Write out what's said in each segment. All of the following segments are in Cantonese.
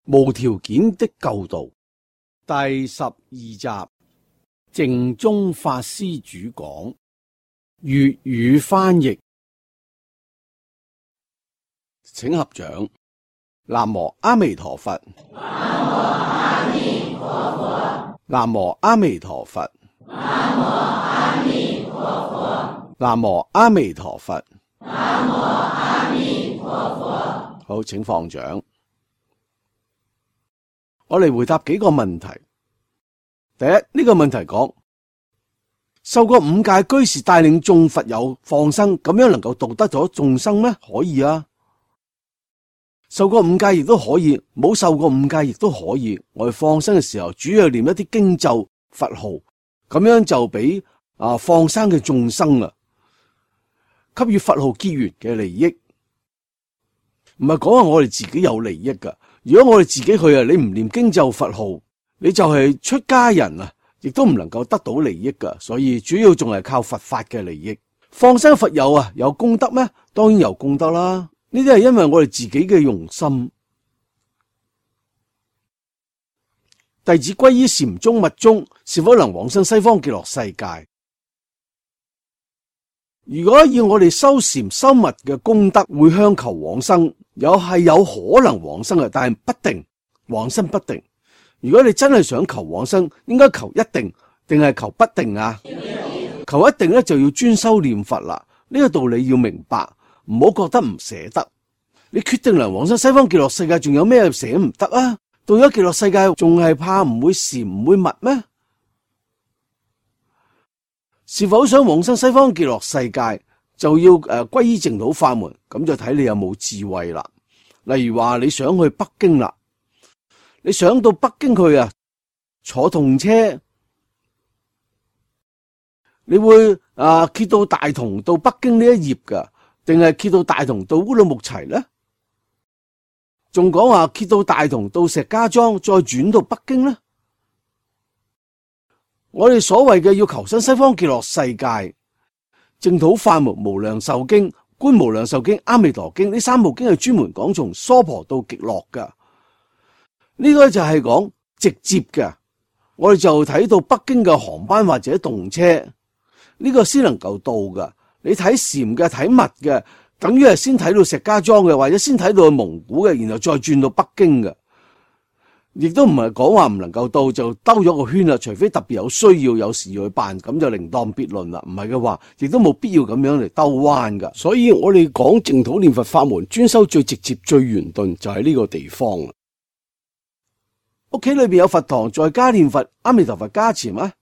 無條件的救度第12集，淨宗法師主講，粵語翻譯。請合掌。南無阿彌陀佛。南無阿彌陀佛。南無阿彌陀佛。南無阿彌陀佛。南無阿彌陀佛。好，請放掌。我嚟回答幾個問題。第一，呢個問題講，受過五戒居士帶領眾佛友放生，咁樣能夠度得咗眾生咩？可以啊。受過五戒亦都可以，冇受過五戒亦都可以。我哋放生嘅時候，主要念一啲經咒佛號，咁樣就俾放生嘅眾生給予佛號結緣嘅利益。唔係講話我哋自己有利益噶。如果我哋自己去你唔念經咒佛號，你就係出家人亦都唔能夠得到利益噶。所以主要仲係靠佛法嘅利益。放生佛友有功德咩？當然有功德啦。呢啲係因為我哋自己嘅用心。弟子歸依禪宗密宗，是否能往生西方極樂世界？如果以我哋修禪修密嘅功德，會向求往生，有可能往生嘅，但係不定，往生不定。如果你真係想求往生，應該求一定定係求不定啊？求一定咧，就要專修念佛啦。呢個道理要明白。唔好覺得唔捨得，你決定嚟往生西方極樂世界，仲有咩捨唔得啊？到咗極樂世界，仲係怕唔會禪唔會密咩？是否想往生西方極樂世界，就要歸依淨土法門，咁就睇你有冇智慧啦。例如話你想去北京啦，你想到北京去坐動車，你會揭到大同到北京呢一頁噶？定係揭到大同到烏魯木齊呢？仲講話揭到大同到石家莊，再轉到北京呢？我哋所謂嘅要求生西方極樂世界，淨土法門無量壽經、觀無量壽經、阿彌陀經，呢三部經係專門講從娑婆到極樂噶。呢個就係講直接嘅，我哋就睇到北京嘅航班或者動車，呢個先能夠到噶。你睇禪嘅睇密嘅，等於係先睇到石家莊嘅，或者先睇到蒙古嘅，然後再轉到北京嘅，亦都唔係講話唔能夠到就兜咗個圈啦。除非特別有需要，有事要去辦，咁就另當別論啦。唔係嘅話，亦都冇必要咁樣嚟兜彎噶。所以我哋講淨土念佛法門，專修最直接、最圓頓，就喺呢個地方。屋企裏邊有佛堂，在家念佛，阿彌陀佛加持嗎？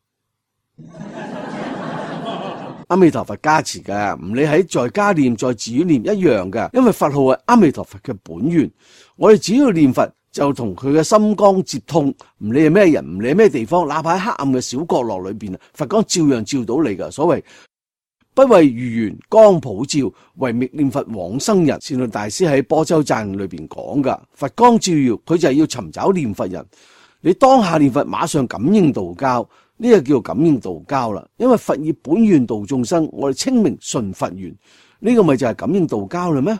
阿彌陀佛加持嘅，唔理喺在家念在寺院念一樣嘅，因為佛號係阿彌陀佛嘅本願。我哋只要念佛就同佢嘅心光接通，唔理係咩人，唔理係咩地方，哪怕喺黑暗嘅小角落裏邊，佛光照樣照到你噶。所謂不為餘緣光普照，唯覓念佛往生人。善論大師喺般舟讚裏邊講噶，佛光照耀，佢就係要尋找念佛人。你當下念佛，馬上感應道交。呢個叫做感應道交啦，因為佛以本願度眾生，我哋稱名順佛緣，呢個咪就係感應道交啦咩？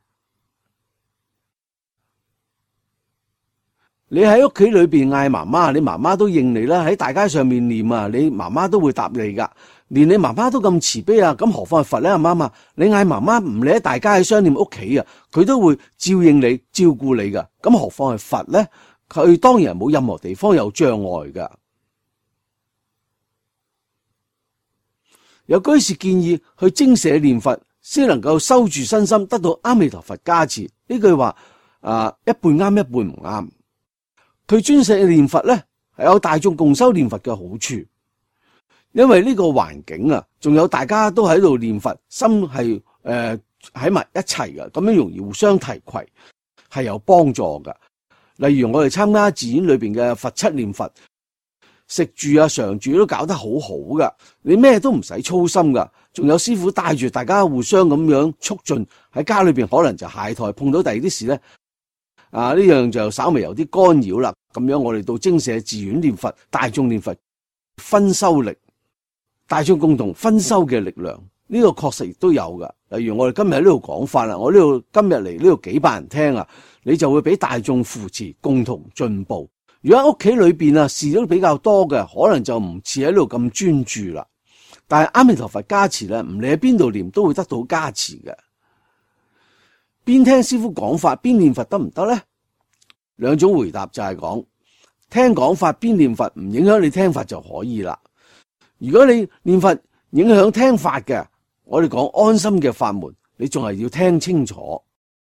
你喺屋企裏邊嗌媽媽，你媽媽都應你啦。喺大街上面念你媽媽都會答你噶。連你媽媽都咁慈悲咁何況係佛咧？阿媽你嗌媽媽唔理喺大街喺商店屋企佢都會照應你照顧你噶。咁何況係佛咧？佢當然冇任何地方有障礙噶。有居士建議去精舍念佛，先能夠收住身心，得到阿彌陀佛加持。呢句話一半啱，一半唔啱。去精舍念佛咧，係有大眾共修念佛嘅好處，因為呢個環境仲有大家都喺度念佛，心係喺埋一齊嘅，咁樣容易互相提攜，係有幫助噶。例如我哋參加寺院裏邊嘅佛七念佛。食住常住都搞得好好噶，你咩都唔使操心噶，仲有師父帶住大家互相咁樣促進。喺家裏邊可能就懈怠，碰到第二啲事咧，呢樣就稍微有啲干擾啦。咁樣我哋到精舍寺院念佛，大眾念佛，分修力，大眾共同分修嘅力量， 呢個確實亦都有噶。例如我哋今日喺呢度講法啦，我呢度今日嚟呢度幾百人聽啊，你就會俾大眾扶持，共同進步。如果喺屋企裏邊啊，事都比較多嘅，可能就唔似喺呢度咁專注啦。但係阿彌陀佛加持咧，唔理喺邊度念都會得到加持嘅。邊聽師父講法邊念佛得唔得咧？兩種回答就係講，聽講法邊念佛唔影響你聽法就可以啦。如果你念佛影響聽法嘅，我哋講安心嘅法門，你仲係要聽清楚。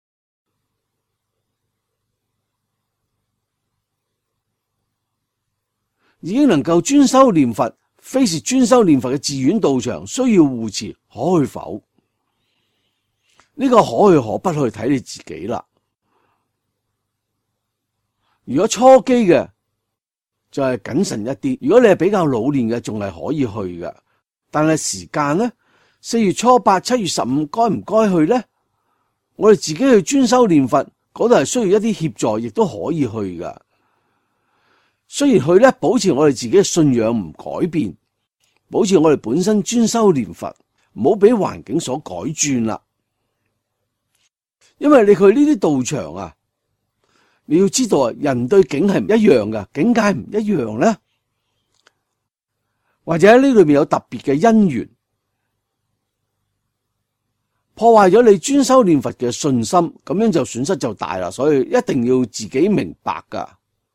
已經能夠專修念佛，非是專修念佛嘅寺院道場需要護持，可去否？呢個可去可不去睇你自己啦。如果初機嘅就係謹慎一啲，如果你係比較老練嘅，仲係可以去嘅。但係時間呢，4月初8、7月15該唔該去呢？我哋自己去專修念佛，嗰度係需要一啲協助，亦都可以去噶。雖然去咧，保持我哋自己嘅信仰唔改變，保持我哋本身專修念佛，唔好俾環境所改轉啦。因為你去呢啲道場啊，你要知道啊，人對境係唔一樣噶，境界唔一樣咧，或者喺呢裏面有特別嘅因緣，破壞咗你專修念佛嘅信心，咁樣就損失就大啦。所以一定要自己明白噶。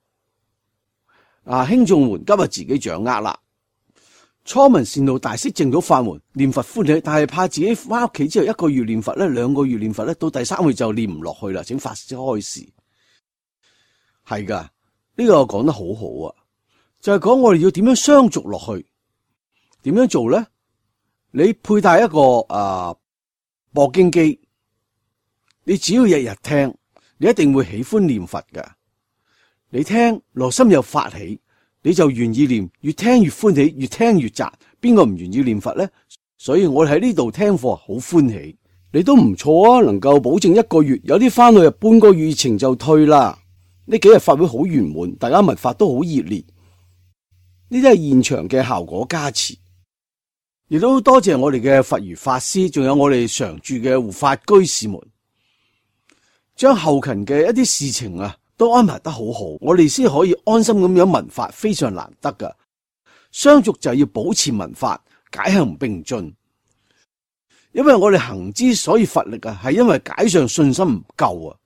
輕重緩急啊，自己掌握啦。初聞善道大釋淨土法門，念佛歡喜，但係怕自己翻屋企之後1個月念佛咧，2個月念佛咧，到第3個月就念唔落去啦。請法師開示。係噶，呢個講得好好啊，就係講我哋要點樣相續落去，點樣做咧？你佩戴一個播經機，你只要日日聽，你一定會喜歡念佛噶。你聽內心有發起，你就願意念，越聽越歡喜，越聽越雜。邊個唔願意念佛咧？所以我哋喺呢度聽課好歡喜。你都唔錯啊，能夠保證1個月，有啲翻去半個月程就退啦。呢幾日法會好圓滿，大家聞法都好熱烈，呢啲係現場嘅效果加持。亦都多謝我哋嘅佛如法師，仲有我哋常駐嘅護法居士們，將後勤嘅一啲事情啊都安排得好好，我哋先可以安心咁樣聞法，非常難得噶。相續就係要保持聞法，解行並進。因為我哋行之所以乏力啊，係因為解上信心唔夠啊。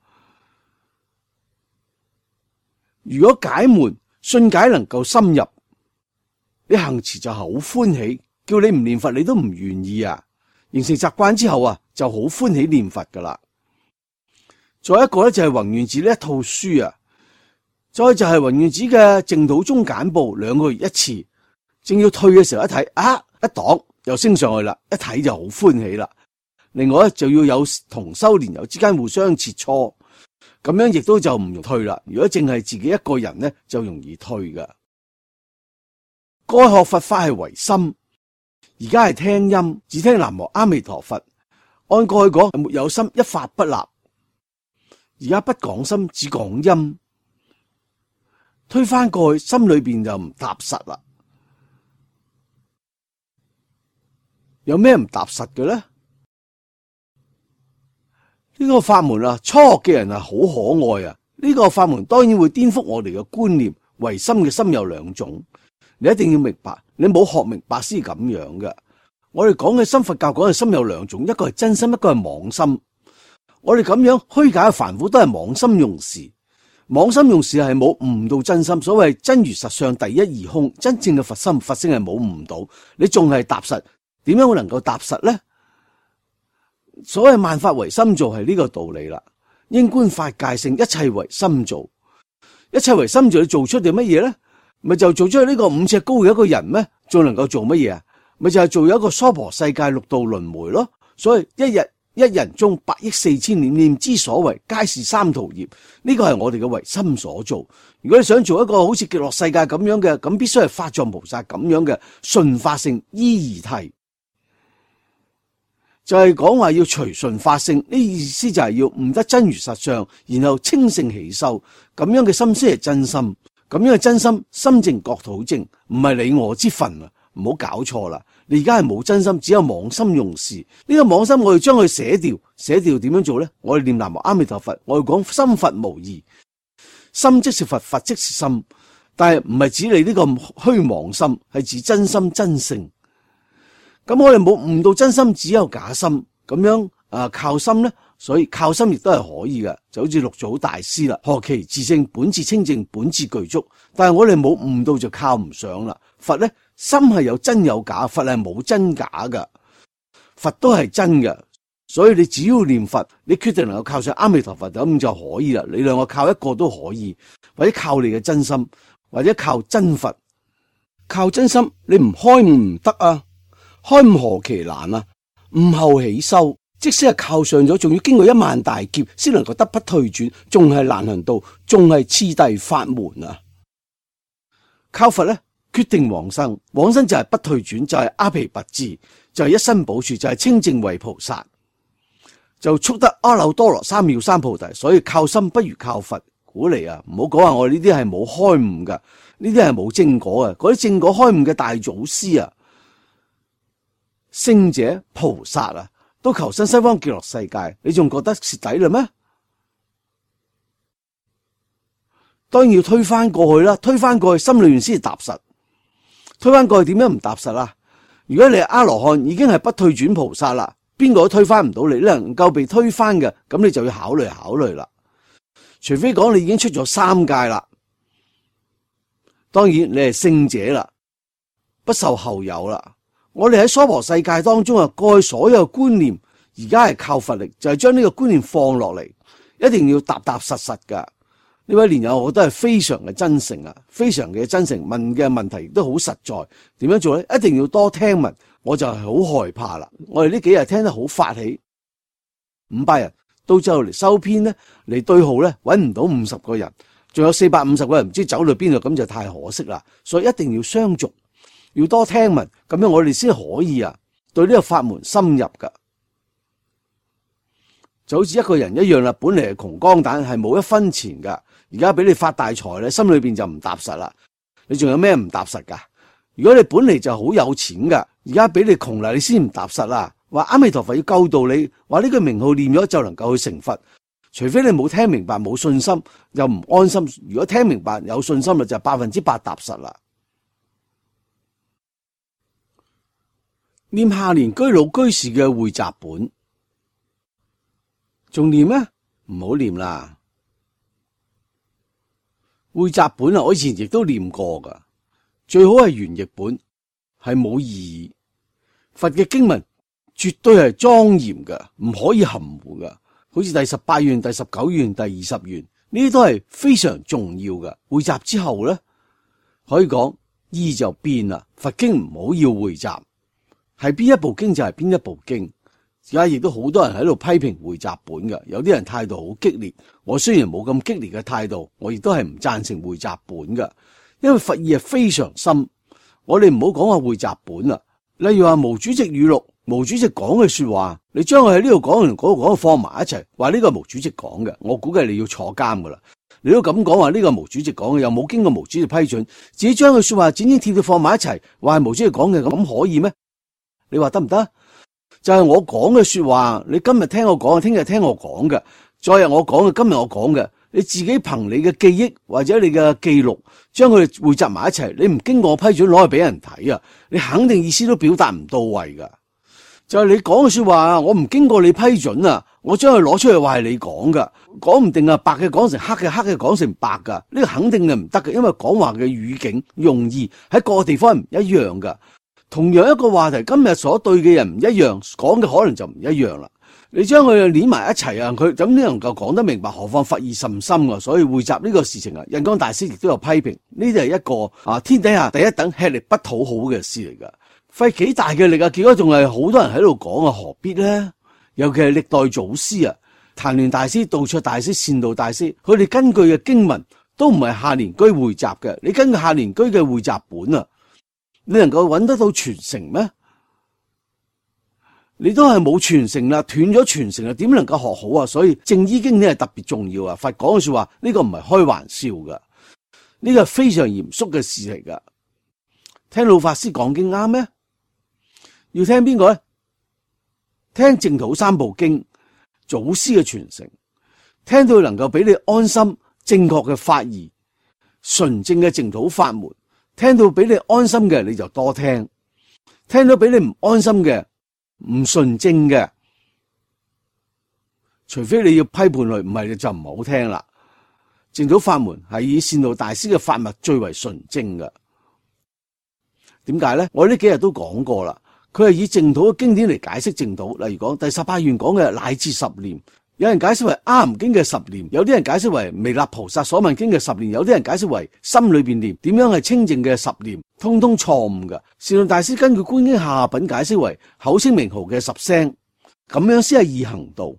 如果解門信解能夠深入，你行持就係好歡喜，叫你唔念佛你都唔願意啊。形成習慣之後啊，就好歡喜念佛噶啦。再一個咧就係宏願寺呢一套書啊，再就係宏願寺嘅淨土宗簡報，2個月一次。正要退嘅時候一睇一檔又升上去啦，一睇就好歡喜啦。另外咧就要有同修蓮友之間互相切磋，咁樣亦都就唔容易退啦。如果淨係自己一個人咧，就容易退噶。該學佛法係唯心，而家係聽音，只聽南無阿彌陀佛。按過去講係沒有心，一法不立。而家不講心，只講音，推翻過去，心裏邊就唔踏實啦。有咩唔踏實嘅咧？呢個法門啊，初學嘅人啊，好可愛啊！呢個法門當然會顛覆我哋嘅觀念，唯心嘅心有2種，你一定要明白，你冇學明白先咁樣嘅。我哋講嘅心，佛教講嘅心有2種，一個係真心，一個係妄心。我哋咁樣虛假嘅凡夫都係妄心用事，妄心用事係冇悟到真心。所謂真如實相第一義空，真正嘅佛心，佛性係冇悟到，你仲係踏實，點樣會能夠踏實呢？所謂萬法唯心造係呢個道理啦。應觀法界性，一切唯心造，一切唯心造，你做出啲乜嘢呢？咪就做出呢個5尺高嘅一個人咩？仲能夠做乜嘢啊？咪就係做一個娑婆世界6道輪迴咯。所以一人中8億4千念，念之所為，皆是三途業。呢個係我哋嘅唯心所做。如果你想做一個好似極樂世界咁樣嘅，咁必須係法藏菩薩咁樣嘅順法性依而提。就係講話要隨順法性，呢意思就係要悟得真如實相，然後清淨起修，咁樣嘅心先係真心。咁樣嘅真心，心淨國土淨，唔係你我之分啊！唔好搞錯啦。 你而家係冇真心，只有妄心用事。呢個妄心我哋將佢寫掉，寫掉點樣做呢？我哋念南無阿彌陀佛，我哋講心佛無異，心即是佛，佛即是心，但係唔係指你呢個虛妄心，係指真心真性。咁我哋冇悟到真心，只有假心，咁樣靠心呢？所以靠心亦都係可以嘅，就好似六祖大師啦，何其自性，本自清淨，本自具足。但係我哋冇悟到就靠唔上啦。佛呢，心係有真有假，佛係冇真假㗎，佛都係真嘅。所以你只要念佛，你決定能夠靠上阿彌陀佛咁就可以啦。你兩個靠一個都可以，或者靠你嘅真心，或者靠真佛。靠真心，你唔開悟唔得啊！開悟何其難啊！悟後起修。即使係靠上咗，仲要經過一萬大劫，先能夠得不退轉，仲係難行道，仲係次第法門啊！靠佛咧，決定往生，往生就係不退轉，就係阿鞞跋致，就係一生補處，就係清淨為菩薩，就速得阿耨多羅三藐三菩提。所以靠心不如靠佛，鼓勵啊！唔好講話我哋呢啲係冇開悟噶，呢啲係冇正果嘅，嗰啲正果開悟嘅大祖師啊、聖者、菩薩啊，都求生西方極樂世界，你仲覺得蝕底啦咩？當然要推翻過去啦，推翻過去心裏面先係踏實。推翻過去點樣唔踏實啊？如果你係阿羅漢，已經係不退轉菩薩啦，邊個都推翻唔到你，你能夠被推翻嘅，咁你就要考慮啦。除非講你已經出咗三界啦，當然你係聖者啦，不受後有啦。我哋喺娑婆世界當中啊，過去所有觀念，而家係靠佛力，就係將呢個觀念放落嚟，一定要踏踏實實噶。呢位蓮友，我覺得係非常嘅真誠啊，非常嘅真誠，問嘅問題亦都好實在。點樣做咧？一定要多聽聞，我就係好害怕啦。我哋呢幾日聽得好發起，500人到最後嚟收編咧，嚟對號咧，搵唔到50個人，仲有450個人唔知走到邊度，咁就太可惜啦。所以一定要相續。要多聽聞，咁樣我哋先可以對呢個法門深入噶。就好似一個人一樣啦，本嚟係窮光蛋，係冇1分錢噶，而家俾你發大財咧，心裏邊就唔踏實啦。你仲有咩唔踏實噶？如果你本嚟就好有錢噶，而家俾你窮啦，你先唔踏實啦。話阿彌陀佛要救度你，話呢句名號念咗就能夠去成佛，除非你冇聽明白，冇信心，又唔安心。如果聽明白有信心啦，就100%踏實啦。念下年居老居士嘅匯集本，仲念咩？唔好念啦。匯集本啊，我以前亦都念過噶，最好係原譯本，係冇意義。佛嘅經文絕對係莊嚴嘅，唔可以含糊嘅。好似第18願、第19願、第20願，呢啲都係非常重要嘅。匯集之後咧，可以講意就變啦。佛經唔好要匯集。係邊一部經就係邊一部經，而家亦都好多人喺度批評匯集本嘅，有啲人態度好激烈。我雖然冇咁激烈嘅態度，我亦都係唔贊成匯集本嘅，因為佛意係非常深。我哋唔好講話匯集本啦，例如話毛主席語錄，毛主席講嘅說話，你將佢喺呢度講完嗰度講放埋一齊，話呢個係毛主席講嘅，我估計你要坐監噶啦。你都咁講話呢個毛主席講嘅，又冇經過毛主席批准，自己將佢說話剪剪貼貼放埋一齊，話係毛主席講嘅，咁可以咩？你話得唔得？就係我講嘅說話，你今日聽我講，聽日聽我講嘅，再日我講嘅，今日我講嘅，你自己憑你嘅記憶或者你嘅記錄，將佢哋匯集埋一齊，你唔經過我批准攞去俾人睇啊，你肯定意思都表達唔到位噶。就係你講嘅說話，我唔經過你批准啊，我將佢攞出去話係你講噶，講唔定啊，白嘅講成黑嘅，黑嘅講成白噶，呢個肯定係唔得嘅，因為講話嘅語境用意喺各個地方係唔一樣噶。同樣一個話題，今日所對嘅人唔一樣，講嘅可能就唔一樣啦。你將佢連埋一齊啊，佢咁你能夠講得明白，何況佛意甚深啊。所以匯集呢個事情啊，印光大師亦都有批評，呢啲係一個天底下第一等吃力不討好嘅事嚟噶。費幾大嘅力啊，結果仲係好多人喺度講啊，何必呢？尤其係歷代祖師啊，曇鸞大師、道綽大師、善導大師，佢哋根據嘅經文都唔係下年居匯集嘅，你根據下年居嘅匯集本啊，你能夠揾得到傳承咩？你都係冇傳承啦，斷咗傳承啦，點能夠學好啊？所以正依經呢係特別重要啊！佛講嘅說話呢個唔係開玩笑噶，呢個係非常嚴肅嘅事嚟噶。聽老法師講經啱咩？ 要聽邊個咧？聽淨土三部經祖師嘅傳承，聽到能夠俾你安心正確嘅法義，純正嘅淨土法門，聽到俾你安心嘅你就多聽，聽到俾你唔安心嘅唔純正嘅，除非你要批判佢，唔係你就唔好聽啦。淨土法門係以善導大師嘅法脈最為純正嘅。點解咧？我呢幾日都講過啦。佢係以淨土嘅經典嚟解釋淨土，例如講第18願講嘅乃至十念，有人解釋為阿含經嘅十念，有啲人解釋為彌勒菩薩所問經嘅十念，有啲人解釋為心裏邊念，點樣係清淨嘅十念，通通錯誤嘅。善導大師根據觀經下品解釋為口稱名號嘅十聲，咁樣先係易行道，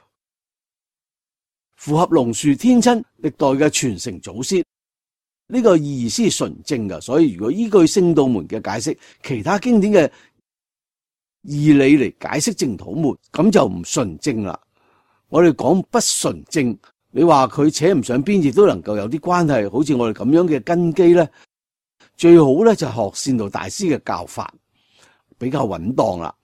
符合龍樹天親歷代嘅傳承祖師，呢個意義先係純正嘅。所以如果依據聖道門嘅解釋，其他經典嘅義理嚟解釋淨土門，咁就唔純正啦。我哋講不純正，你話佢扯唔上邊，亦都能夠有啲關係。好似我哋咁樣嘅根基咧，最好咧就學善導大師嘅教法，比較穩當啦。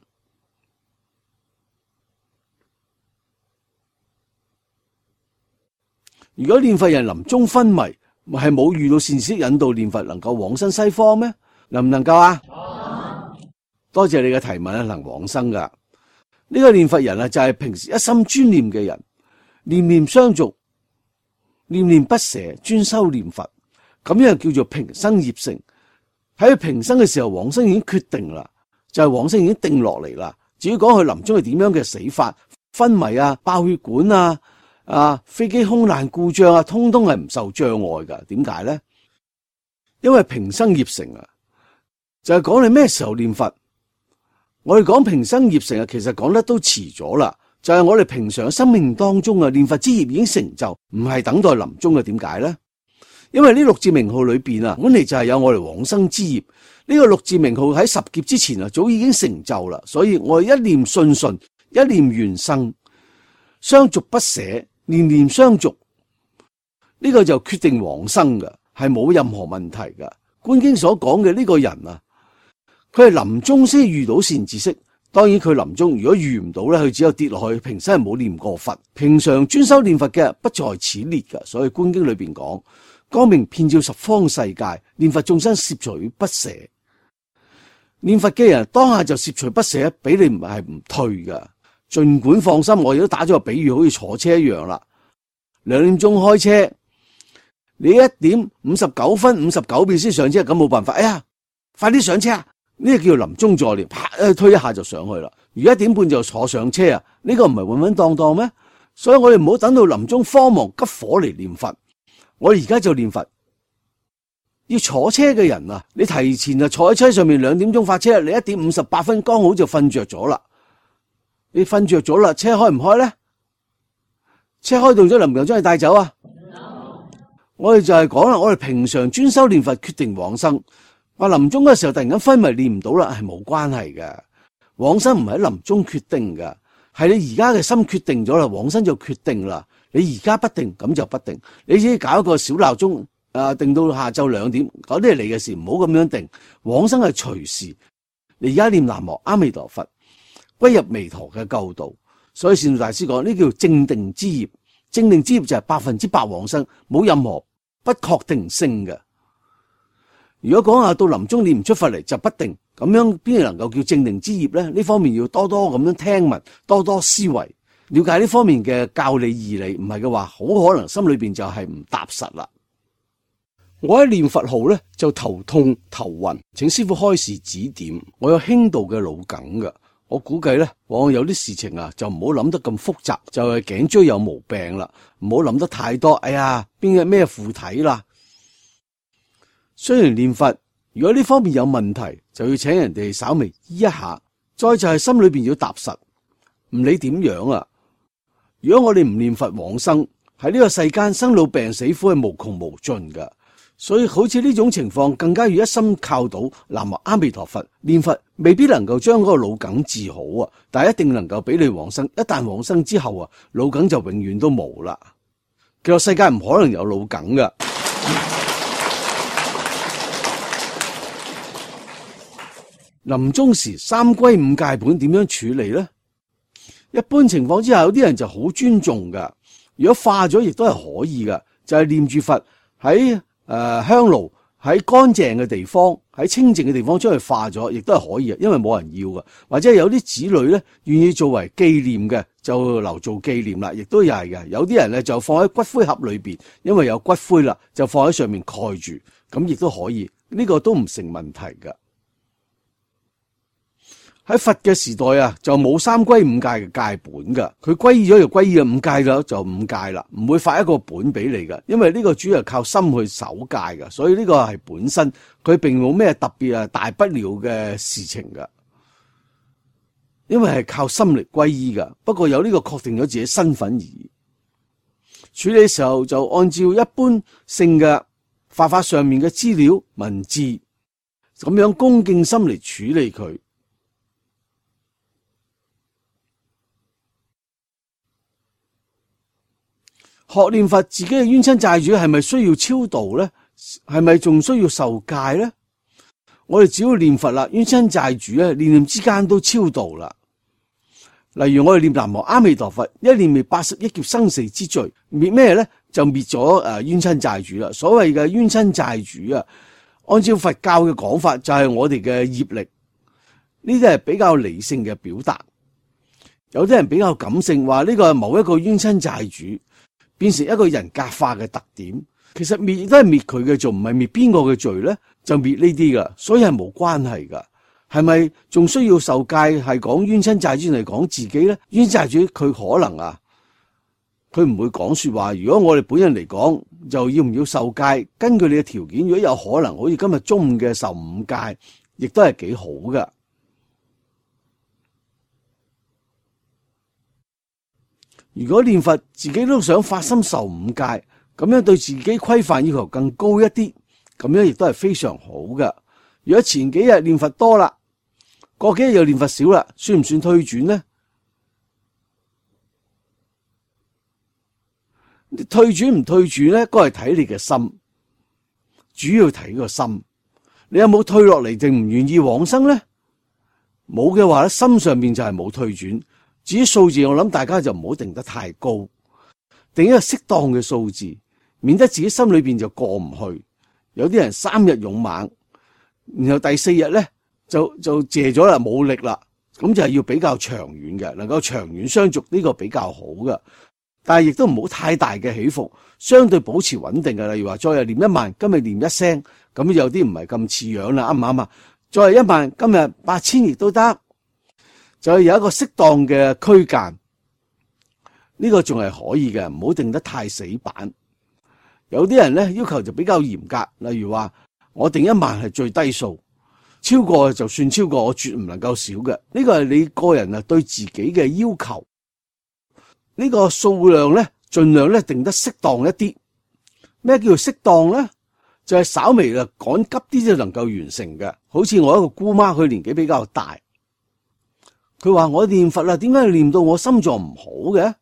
如果念佛人臨終昏迷，係冇遇到善知識引導念佛，能夠往生西方咩？能唔能夠啊？多謝你嘅提問，能往生噶。呢個念佛人啊，就係平時一心專念嘅人，念念相續，念念不捨，專修念佛，咁樣叫做平生業成。喺佢平生嘅時候，往生已經決定啦，就係往生已經定落嚟啦。至於講佢臨終係點樣嘅死法，昏迷啊、爆血管啊、飛機空難故障啊，通通係唔受障礙噶。點解咧？因為平生業成啊，就係講你咩時候念佛。我哋講平生業成啊，其實講得都遲咗啦。就係我哋平常生命當中啊，念佛之業已經成就，唔係等待臨終嘅。點解咧？因為呢六字名號裏邊啊，本嚟就係有我哋往生之業。呢個六字名號喺十劫之前啊，早已經成就啦。所以我哋一念信順，一念緣生，相續不捨，念念相續，呢個就決定往生嘅，係冇任何問題嘅。觀經所講嘅呢個人啊，佢係臨終先遇到善知識。當然佢臨終如果遇唔到咧，佢只有跌落去，平生係冇念過佛，平常專修念佛嘅不在此列嘅。所以觀經裏邊講，光明遍照十方世界，念佛眾生攝取不捨。念佛嘅人當下就攝取不捨，俾你唔係唔退嘅。盡管放心，我亦都打咗個比喻，好似坐車一樣啦。2點鐘開車，你1點59分59秒先上車，咁冇辦法。哎呀，快啲上車啊！呢個叫做臨終助念，啪推一下就上去啦。如果1點半就坐上車啊，呢個唔係穩穩當當咩？所以我哋唔好等到臨終慌忙急火嚟念佛。我哋而家就念佛。要坐車嘅人啊，你提前就坐喺車上面2點鐘發車，你1點58分剛好就瞓着咗啦。你瞓着咗啦，車開唔開咧？車開到咗，能唔能將你帶走啊？我哋就係講啦，我哋平常專修念佛，決定往生。話臨終嘅時候突然間昏迷念唔到啦，係冇關係嘅。往生唔係喺臨終決定嘅，係你而家嘅心決定咗啦，往生就決定啦。你而家不定，咁就不定。你只搞一個小鬧鐘，定到下晝2點，嗰啲係你嘅事，唔好咁樣定。往生係隨時。你而家念南無阿彌陀佛，歸入彌陀嘅救道。所以善導大師講呢叫正定之業，正定之業就係100%往生，冇任何不確定性嘅。如果講下到臨終念唔出佛嚟就不定，咁樣邊能夠叫正定之業咧？呢方面要多多咁樣聽聞，多多思維，了解呢方面嘅教理義理，唔係嘅話，好可能心裏邊就係唔踏實啦。我喺念佛號咧就頭痛頭暈，請師父開示指點。我有輕度嘅腦梗嘅，我估計咧往往有啲事情啊就唔好諗得咁複雜，就係頸椎有毛病啦，唔好諗得太多。哎呀，邊個咩附體啦？雖然念佛，如果呢方面有問題，就要請人哋稍微醫一下。再就係心裏邊要踏實，唔理點樣啊。如果我哋唔念佛往生，喺呢個世間生老病死苦係無窮無盡噶。所以好似呢種情況，更加要一心靠到南無阿彌陀佛念佛，未必能夠將嗰個腦梗治好啊，但係一定能夠俾你往生。一旦往生之後啊，腦梗就永遠都冇啦。其實世界唔可能有腦梗噶。 臨終時三歸五戒本點樣處理呢？一般情況之下，有啲人就好尊重噶，如果化咗亦都係可以噶，就係念住佛喺香爐喺乾淨嘅地方，喺清淨嘅地方將佢化咗，亦都係可以嘅，因為冇人要噶。或者有啲子女咧願意作為紀念嘅，就留做紀念啦，亦都係嘅。有啲人咧就放喺骨灰盒裏邊，因為有骨灰啦，就放喺上面蓋住，咁亦都可以，呢個都唔成問題噶。喺佛嘅時代啊，就冇三歸五戒嘅戒本噶，佢歸依咗就歸依嘅，五戒咗就五戒啦，唔會發一個本俾你噶，因為呢個主要係靠心去守戒噶，所以呢個係本身佢並冇咩特別大不了嘅事情噶，因為係靠心嚟歸依噶，不過有呢個確定咗自己身份而已。處理嘅時候就按照一般性嘅法上面嘅資料文字，咁樣恭敬心嚟處理佢。學念佛自己嘅冤親債主係咪需要超度呢？係咪仲需要受戒呢？我哋只要念佛啦，冤親債主咧念念之間都超度啦。例如我哋念南無阿彌陀佛，一念滅80億劫生死之罪，滅咩呢？就滅咗冤親債主啦。所謂嘅冤親債主啊，按照佛教嘅講法就係我哋嘅業力，呢啲係比較理性嘅表達。有啲人比較感性，話呢個係某一個冤親債主變成一個人格化嘅特點，其實滅都係滅佢嘅罪，唔係滅邊個嘅罪咧，就滅呢啲噶，所以係冇關係噶。係咪仲需要受戒？係講冤親債主嚟講自己咧？冤親債主佢可能佢唔會講說話。如果我哋本人嚟講，就要唔要受戒？根據你嘅條件，如果有可能，好似今日中午嘅受五戒，亦都係幾好噶。如果念佛自己都想發心受五戒，咁樣對自己規範要求更高一啲，咁樣亦都係非常好嘅。如果前幾日念佛多啦，過幾日又念佛少啦，算唔算退轉呢？退轉唔退轉呢？嗰係睇你嘅心，主要睇個心。你有冇退落嚟定唔願意往生呢？冇嘅話咧，心上面就係冇退轉。至於數字，我諗大家就唔好定得太高，定一個適當嘅數字，免得自己心裏邊就過唔去。有啲人3日勇猛，然後第4日咧就謝咗啦，冇力啦，咁就係要比較長遠嘅，能夠長遠相續呢個比較好嘅。但係亦都唔好太大嘅起伏，相對保持穩定嘅。例如話再日念1萬，今日念1聲，咁有啲唔係咁似樣啦，啱唔啱啊？再日1萬，今日8000亦都得。就係有一個適當嘅區間，呢個仲係可以嘅，唔好定得太死板。有啲人咧要求就比較嚴格，例如話我定1萬係最低數，超過就算超過，我絕唔能夠少嘅。呢個係你個人對自己嘅要求。呢個數量咧盡量咧定得適當一啲。咩叫做適當咧？就係稍微趕急啲就能夠完成嘅。好似我一個姑媽，佢年紀比較大。佢話我念佛啦，點解要念到我心臟唔好嘅？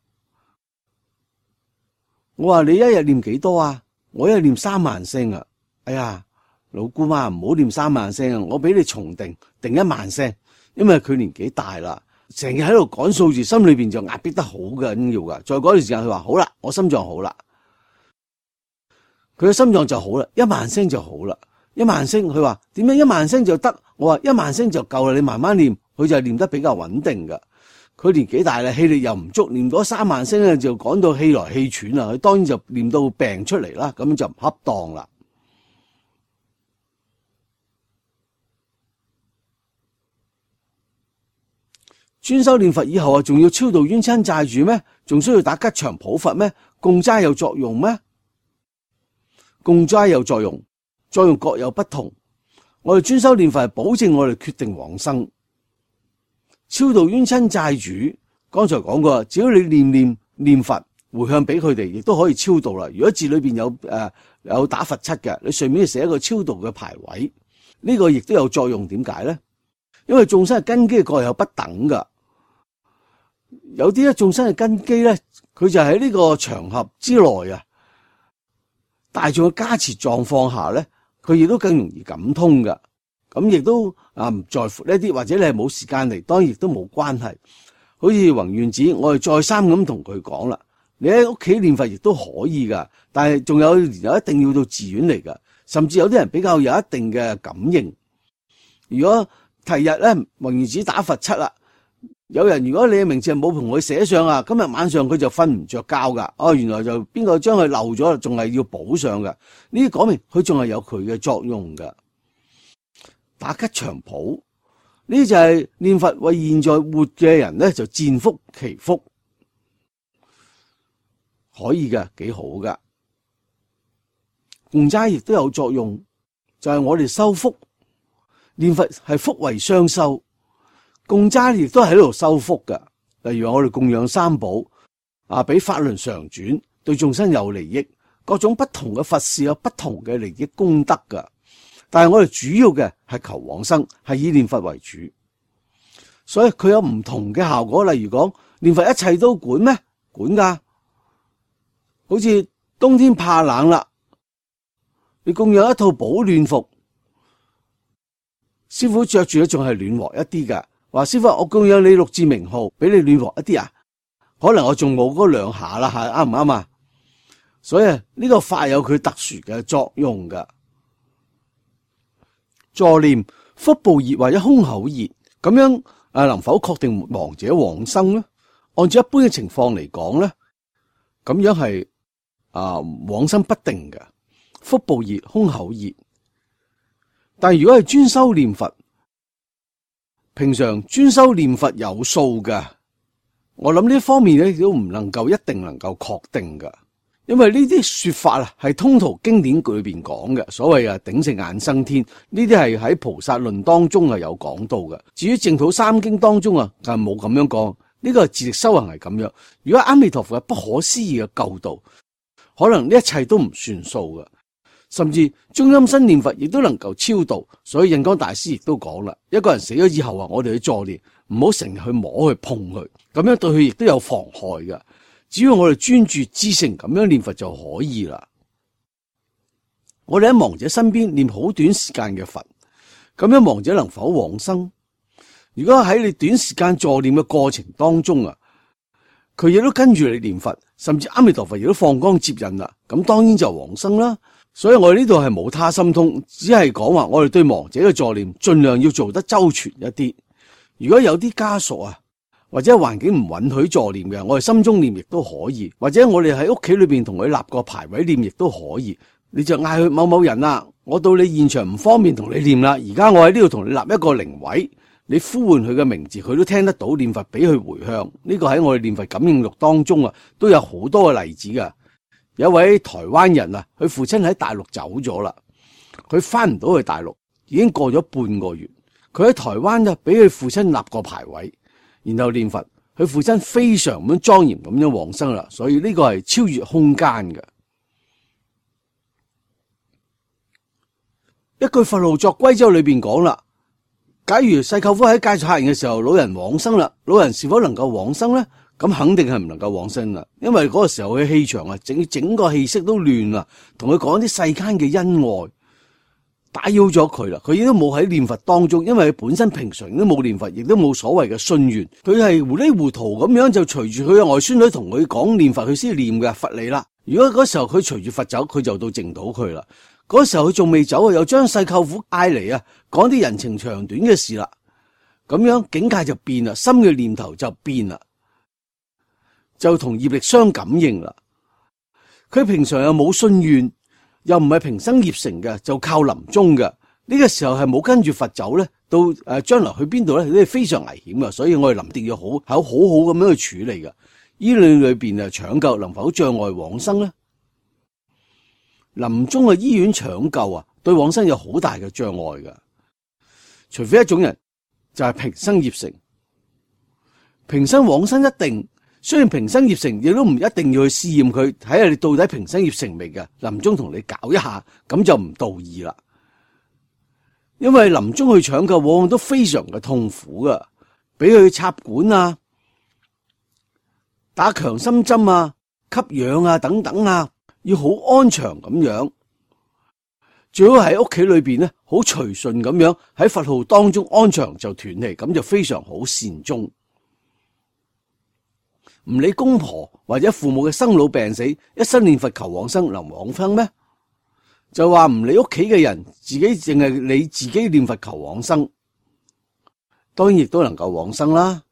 我話你一日念幾多啊？我一日念3萬聲啊！哎呀，老姑媽唔好念3萬聲啊！我俾你重定1萬聲，因為佢年紀大啦，成日喺度趕數字，心裏邊就壓迫得好緊要噶。再嗰段時間，佢話好啦，我心臟好啦，佢嘅心臟就好啦，1萬聲就好啦，1萬聲。佢話點樣1萬聲就得？我話1萬聲就夠啦，你慢慢念。佢就係念得比較穩定噶，佢年紀大啦，氣力又唔足，念咗3萬聲咧就講到氣來氣喘啦，佢當然就念到病出嚟啦，咁樣就唔恰當啦。專修念佛以後仲要超度冤親債主咩？仲需要打吉祥普佛咩？供齋有作用咩？供齋有作用，作用各有不同。我哋專修念佛係保證我哋決定往生。超度冤親債主，剛才講過，只要你念佛回向俾佢哋，亦都可以超度啦。如果字裏邊有打佛七嘅，你上面寫一個超度嘅牌位，呢個亦都有作用。點解咧？因為眾生嘅根基各有不等噶，有啲眾生嘅根基咧，佢就喺呢個場合之內啊，大眾嘅加持狀況下咧，佢亦都更容易感通噶。 咁亦都唔在乎呢啲，或者你係冇時間嚟，當然亦都冇關係。好似宏願寺，我哋再三咁同佢講啦，你喺屋企念佛亦都可以噶，但係仲有一定要到寺院嚟噶，甚至有啲人比較有一定嘅感應。如果第日咧宏願寺打佛七啦，有人如果你嘅名字係冇同佢寫上啊，今日晚上佢就瞓唔着覺噶。哦，原來就邊個將佢漏咗，仲係要補上噶。呢啲講明佢仲係有佢嘅作用噶。打吉祥譜呢就係念佛為現在活嘅人咧就佔福祈福，可以嘅，幾好噶。共齋亦都有作用，就係我哋修福。念佛係福為雙修，共齋亦都喺度修福噶。例如我哋供養三寶俾法輪常轉，對眾生有利益。各種不同嘅佛事有不同嘅利益功德噶。但係我哋主要嘅係求往生，係以念佛為主，所以佢有唔同嘅效果。例如講念佛一切都管咩？管噶。好似冬天怕冷啦，你供養一套保暖服，師傅着住咧仲係暖和一啲噶。話師傅，我供養你六字名號，俾你暖和一啲啊？可能我仲冇嗰兩下啦，係啱唔啱啊？所以呢個法有佢特殊嘅作用噶。助念腹部熱或者胸口熱，咁樣能否確定亡者往生呢？按照一般嘅情況嚟講咧，咁樣係往生不定嘅。腹部熱、胸口熱，但係如果係專修念佛，平常專修念佛有數嘅，我諗呢方面咧都唔能夠一定能夠確定嘅。因為呢啲說法係通途經典裏邊講嘅，所謂頂食眼生天，呢啲係喺菩薩論當中有講到嘅。至於淨土三經當中就冇咁樣講，呢個係自力修行係咁樣。如果阿彌陀佛有不可思議嘅救度，可能呢一切都唔算數嘅，甚至中陰身念佛亦都能夠超度。所以印光大師亦都講啦，一個人死咗以後我哋去助念，唔好成日去摸去碰佢，咁樣對佢亦都有妨害嘅。只要我哋專注知誠咁樣念佛就可以啦。我哋喺亡者身邊念好短時間嘅佛，咁樣亡者能否往生？如果喺你短時間助念嘅過程當中佢亦都跟住你念佛，甚至阿彌陀佛亦都放光接引啦，咁當然就往生啦。所以我哋呢度係冇他心通，只係講話我哋對亡者嘅助念盡量要做得周全一啲。如果有啲家屬或者環境唔允許助念嘅，我哋心中念亦都可以，或者我哋喺屋企裏邊同佢立個牌位念亦都可以。你就嗌佢某某人我到你現場唔方便同你念啦，而家我喺呢度同你立一個靈位，你呼喚佢嘅名字，佢都聽得到，念佛俾佢回向。呢個喺我哋念佛感應錄當中都有好多嘅例子噶。有一位台灣人佢父親喺大陸走咗啦，佢翻唔到去大陸，已經過咗半個月，佢喺台灣俾佢父親立個牌位，然後念佛，佢父親非常咁莊嚴咁樣往生啦。所以呢個係超越空間嘅。一句佛號作歸咒裏邊講啦，假如世舅父喺介紹客人嘅時候，老人往生啦，老人是否能夠往生呢？咁肯定係唔能夠往生啦，因為嗰個時候佢氣場整個氣息都亂啦，同佢講啲世間嘅恩愛，打擾咗佢啦。佢亦都冇喺念佛當中，因為佢本身平常都冇念佛，亦都冇所謂嘅信願，佢係糊裡糊塗咁樣就隨住佢嘅外孫女同佢講念佛，佢先念嘅佛嚟啦。如果嗰時候佢隨住佛走，佢就到淨土去啦。嗰時候佢仲未走，又將世舅父嗌嚟講啲人情長短嘅事啦，咁樣境界就變啦，心嘅念頭就變啦，就同業力相感應啦。佢平常又冇信願，又唔係平生業成嘅，就靠臨終嘅。呢個時候係冇跟住佛走咧，到將來去邊度咧，都係非常危險嘅。所以我哋一定要好好咁樣去處理嘅。醫院裏邊搶救能否障礙往生咧？臨終嘅醫院搶救對往生有好大嘅障礙嘅。除非一種人就係平生業成，平生往生一定。雖然平生業成，亦都唔一定要去試驗佢，睇下你到底平生業成未嘅。臨終同你搞一下，咁就唔道義啦。因為臨終去搶救，往往都非常嘅痛苦噶，俾佢插管打強心針吸氧等等要好安詳咁樣。 最好喺屋企裏邊咧，好隨順咁樣喺佛號當中安詳就斷氣，咁就非常好善終。唔理公婆或者父母嘅生老病死，一生念佛求往生能往生咩？就話唔理屋企嘅人，自己淨係你自己念佛求往生，當然亦都能夠往生啦。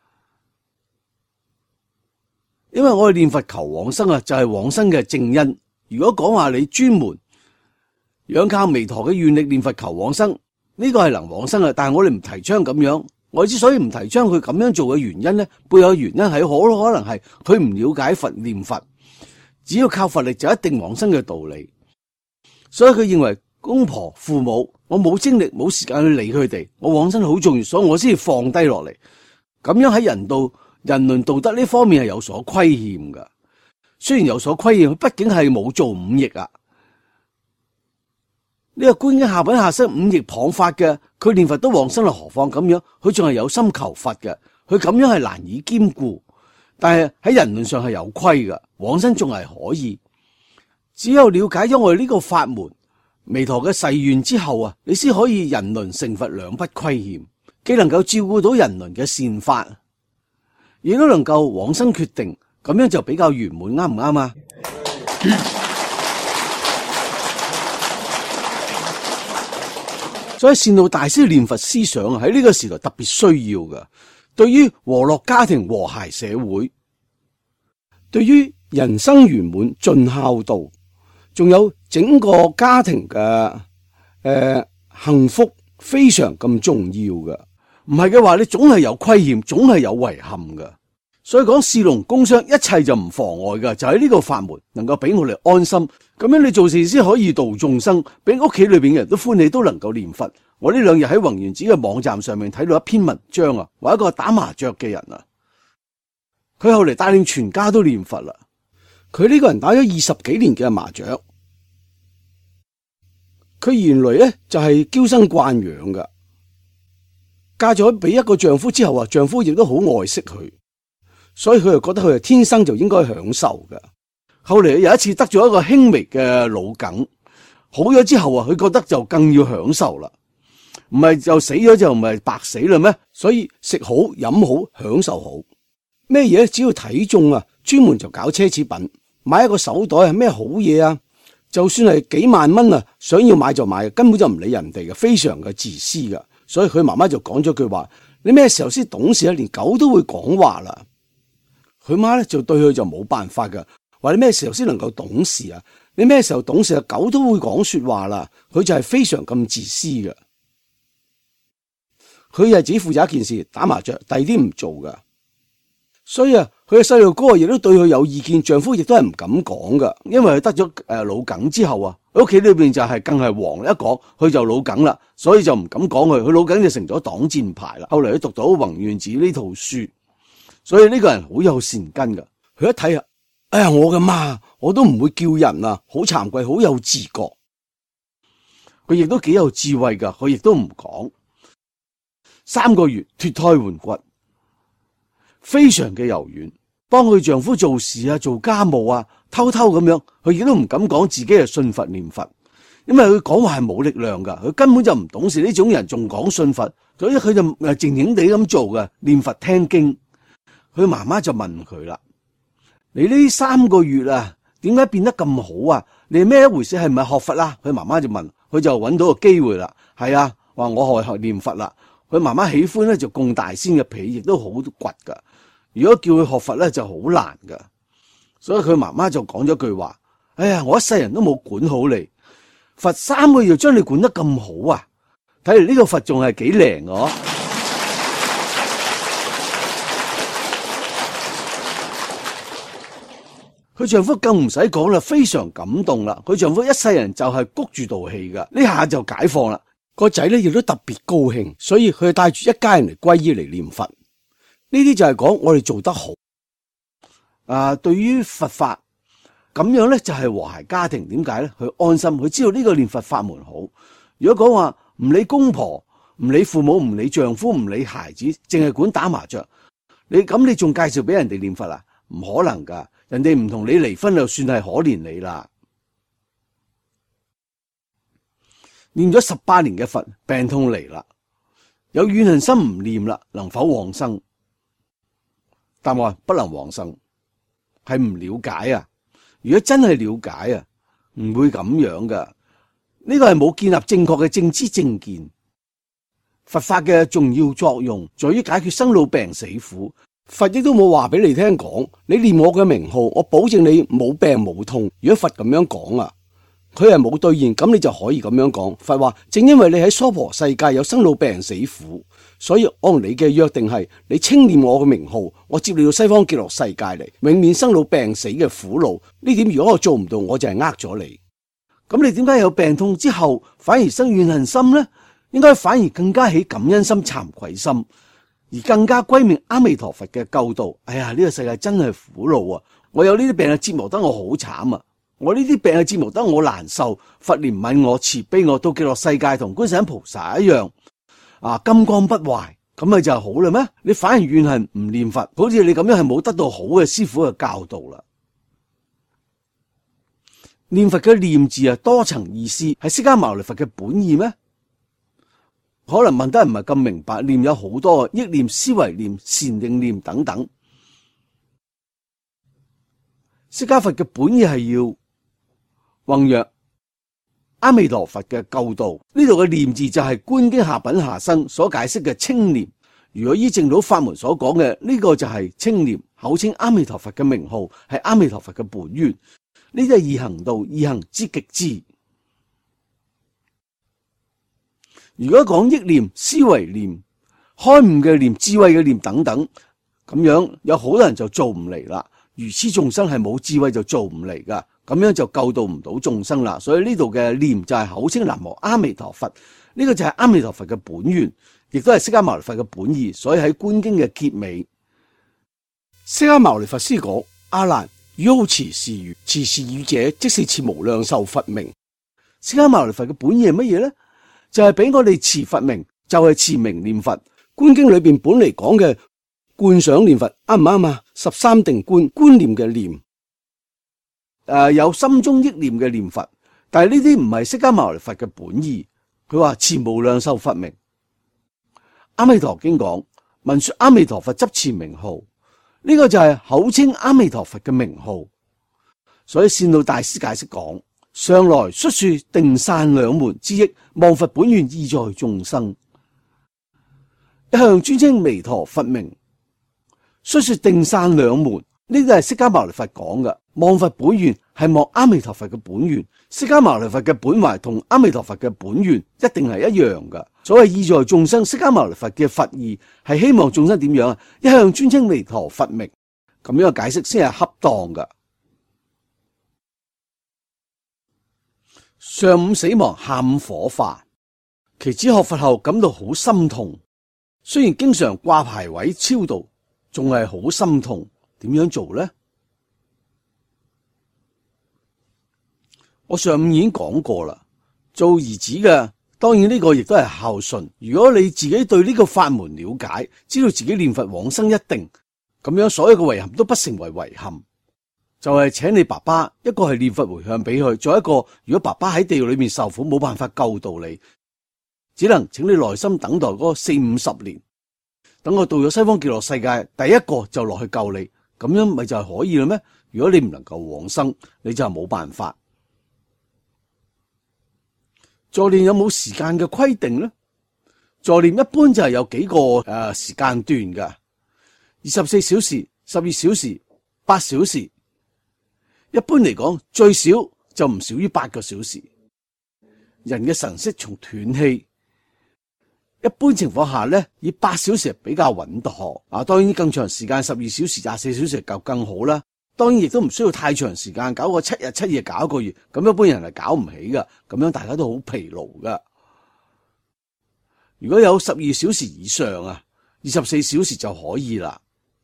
因為我哋念佛求往生啊，就係往生嘅正因。如果講話你專門仰靠彌陀嘅願力念佛求往生，呢個係能往生嘅，但係我哋唔提倡咁樣。我之所以唔提倡佢咁樣做嘅原因咧，背後原因係可能係佢唔了解佛念佛，只要靠佛力就一定往生嘅道理。所以佢認為公婆父母，我冇精力冇時間去理佢哋，我往生好重要，所以我先放低落嚟。咁樣喺人倫道德呢方面係有所虧欠噶。雖然有所虧欠，佢畢竟係冇做五逆啊。呢個觀經下品下生五逆謗法嘅，佢念佛都往生啦，何況咁樣？佢仲係有心求佛嘅，佢咁樣係難以兼顧。但係喺人倫上係有虧噶，往生仲係可以。只有了解咗我哋呢個法門彌陀嘅誓願之後啊，你先可以人倫成佛兩不虧欠，既能夠照顧到人倫嘅善法，亦都能夠往生決定，咁樣就比較圓滿，啱唔啱啊？所以善導大師念佛思想喺呢個時代特別需要嘅，對於和樂家庭和諧社會，對於人生圓滿盡孝道，仲有整個家庭嘅幸福非常咁重要嘅。唔係嘅話，你總係有虧欠，總係有遺憾嘅。所以講事農工商一切就唔妨礙噶，就喺呢個法門能夠俾我哋安心，咁樣你做事先可以度眾生，俾屋企裏邊嘅人都歡喜，都能夠念佛。我呢兩日喺宏源寺嘅網站上面睇到一篇文章啊，話一個打麻雀嘅人啊，佢後嚟帶領全家都念佛啦。佢呢個人打咗20幾年嘅麻雀，佢原來咧就係嬌生慣養噶，嫁咗俾一個丈夫之後啊，丈夫亦都好愛惜佢。所以佢就覺得佢係天生就應該享受嘅。後嚟有一次得咗一個輕微嘅腦梗，好咗之後啊，佢覺得就更要享受啦。唔係就死咗就唔係白死啦咩？所以食好飲好享受好，咩嘢只要睇中啊，專門就搞奢侈品，買一個手袋係咩好嘢啊？就算係幾萬蚊啊，想要買就買，根本就唔理人哋嘅，非常嘅自私㗎。所以佢媽媽就講咗句話：你咩時候先懂事啊？連狗都會講話啦。佢媽咧就對佢就冇辦法噶，話你咩時候先能夠懂事啊？你咩時候懂事啊？狗都會講說話啦。佢就係非常咁自私嘅，佢係只負責一件事打麻雀，第二啲唔做噶。所以啊，佢嘅細路哥亦都對佢有意見，丈夫亦都係唔敢講噶，因為佢得咗腦梗之後啊，佢屋企裏邊就係更係黃，一講佢就腦梗啦，所以就唔敢講佢腦梗就成咗擋箭牌啦。後嚟佢讀到《宏願寺》呢套書。所以呢個人好有善根噶，佢一睇啊，哎呀，我嘅媽，我都唔會叫人啊，好慚愧，好有自覺。佢亦都幾有智慧噶，佢亦都唔講。3個月脫胎換骨，非常嘅柔軟，幫佢丈夫做事啊，做家務啊，偷偷咁樣，佢亦都唔敢講自己係信佛念佛，因為佢講話係冇力量噶，佢根本就唔懂事。呢種人仲講信佛，所以佢就靜靜地咁做嘅，念佛聽經。佢媽媽就問佢啦：你呢3個月啊，點解變得咁好啊？你係咩一回事？係唔係學佛啦？佢媽媽就問，佢就揾到個機會啦。係啊，話我學念佛啦。佢媽媽喜歡咧就供大仙嘅皮，亦都好倔噶。如果叫佢學佛咧就好難噶。所以佢媽媽就講咗句話：哎呀，我一世人都冇管好你，佛3個月將你管得咁好啊！睇嚟呢個佛仲係幾靈嘅。佢丈夫更唔使講啦，非常感動啦。佢丈夫一世人就係谷住道氣噶，呢下就解放啦。個仔咧亦都特別高興，所以佢帶住一家人嚟皈依嚟念佛。呢啲就係講我哋做得好。對於佛法咁樣咧，就係和諧家庭。點解咧？佢安心，佢知道呢個念佛法門好。如果講話唔理公婆、唔理父母、唔理丈夫、唔理孩子，淨係管打麻雀，你仲介紹俾人哋念佛啊？唔可能噶。人哋唔同你離婚就算係可憐你啦。 念咗18年嘅佛，病痛嚟啦，有怨恨心唔念啦，能否往生？答案不能往生，係唔了解啊！如果真係了解啊，唔會咁樣噶。呢個係冇建立正確嘅正知正見。佛法嘅重要作用在於解決生老病死苦。佛亦都冇話俾你聽講，你念我嘅名號，我保證你冇病冇痛。如果佛咁樣講啊，佢係冇兌現，咁你就可以咁樣講。佛話正因為你喺娑婆世界有生老病死苦，所以我同你嘅約定係，你稱念我嘅名號，我接你到西方極樂世界嚟，永免生老病死嘅苦惱。呢點如果我做唔到，我就係呃咗你。咁你點解有病痛之後反而生怨恨心呢？應該反而更加起感恩心、慚愧心，而更加歸命阿彌陀佛嘅救度。哎呀，呢個世界真係苦惱啊！我有呢啲病係折磨得我好慘啊！我呢啲病係折磨得我難受。佛憐憫我、慈悲我，到極樂世界同觀世音菩薩一樣啊，金剛不壞，咁咪就係好啦咩？你反而怨恨唔念佛，好似你咁樣係冇得到好嘅師父嘅教導啦。念佛嘅念字啊，多層意思，係釋迦牟尼佛嘅本意咩？可能問得唔係咁明白。念有好多，憶念、思維念、禪定念等等。釋迦佛嘅本意係要弘揚阿彌陀佛嘅救度。呢度嘅念字就係觀經下品下生所解釋嘅稱念。如果依正道法門所講嘅，呢個就係稱念，口稱阿彌陀佛嘅名號，係阿彌陀佛嘅本願。呢啲係易行道，易行之極致。如果講憶念、思維念、開悟嘅念、智慧嘅念等等，咁樣有好多人就做唔嚟啦。愚痴眾生係冇智慧就做唔嚟噶，咁樣就救度唔到眾生啦。所以呢度嘅念就係口稱南無阿彌陀佛，呢個就係阿彌陀佛嘅本願，亦都係釋迦牟尼佛嘅本意。所以喺觀經嘅結尾，釋迦牟尼佛師講：阿難，汝好持是語，持是語者，即是持無量壽佛名。釋迦牟尼佛嘅本意係乜嘢咧？就係俾我哋持佛名，就係持名念佛。觀經裏邊本嚟講嘅觀想念佛，啱唔啱啊？13定觀，觀念嘅念，有心中憶念嘅念佛。但係呢啲唔係釋迦牟尼佛嘅本意。佢話持無量壽佛名。阿彌陀經講，聞說阿彌陀佛執持名號，呢個就係口稱阿彌陀佛嘅名號。所以善導大師解釋講，上來述說定散兩門之益，望佛本願意在眾生。一向專稱彌陀佛名，述說定散兩門，呢啲係釋迦牟尼佛講嘅。望佛本願係望阿彌陀佛嘅本願，釋迦牟尼佛嘅本懷同阿彌陀佛嘅本願一定係一樣嘅。所謂意在眾生，釋迦牟尼佛嘅佛意係希望眾生點樣啊？一向專稱彌陀佛名，咁樣嘅解釋先係恰當嘅。上午死亡，下午火化。其子學佛後感到好心痛，雖然經常掛牌位超度，仲係好心痛。點樣做呢？我上午已經講過啦。做兒子嘅，當然呢個亦都係孝順。如果你自己對呢個法門了解，知道自己念佛往生一定，咁樣所有嘅遺憾都不成為遺憾。就係請你爸爸，一個係念佛回向俾佢，再一個如果爸爸喺地獄裏面受苦，冇辦法救到你，只能請你耐心等待嗰40-50年，等我到咗西方極樂世界，第一個就落去救你，咁樣咪就係可以啦咩？如果你唔能夠往生，你就係冇辦法。助念有冇時間嘅規定呢？助念一般就係有幾個時間段嘅，24小時、12小時、8小時。一般嚟講，最少就唔少於8個小時。人嘅神識從斷氣，一般情況下咧，以8小時比較穩妥。當然更長時間12小時、24小時就更好啦。當然亦都唔需要太長時間，搞個7日7夜搞一個月，咁一般人係搞唔起噶。咁樣大家都好疲勞噶。如果有12小時以上啊，24小時就可以啦。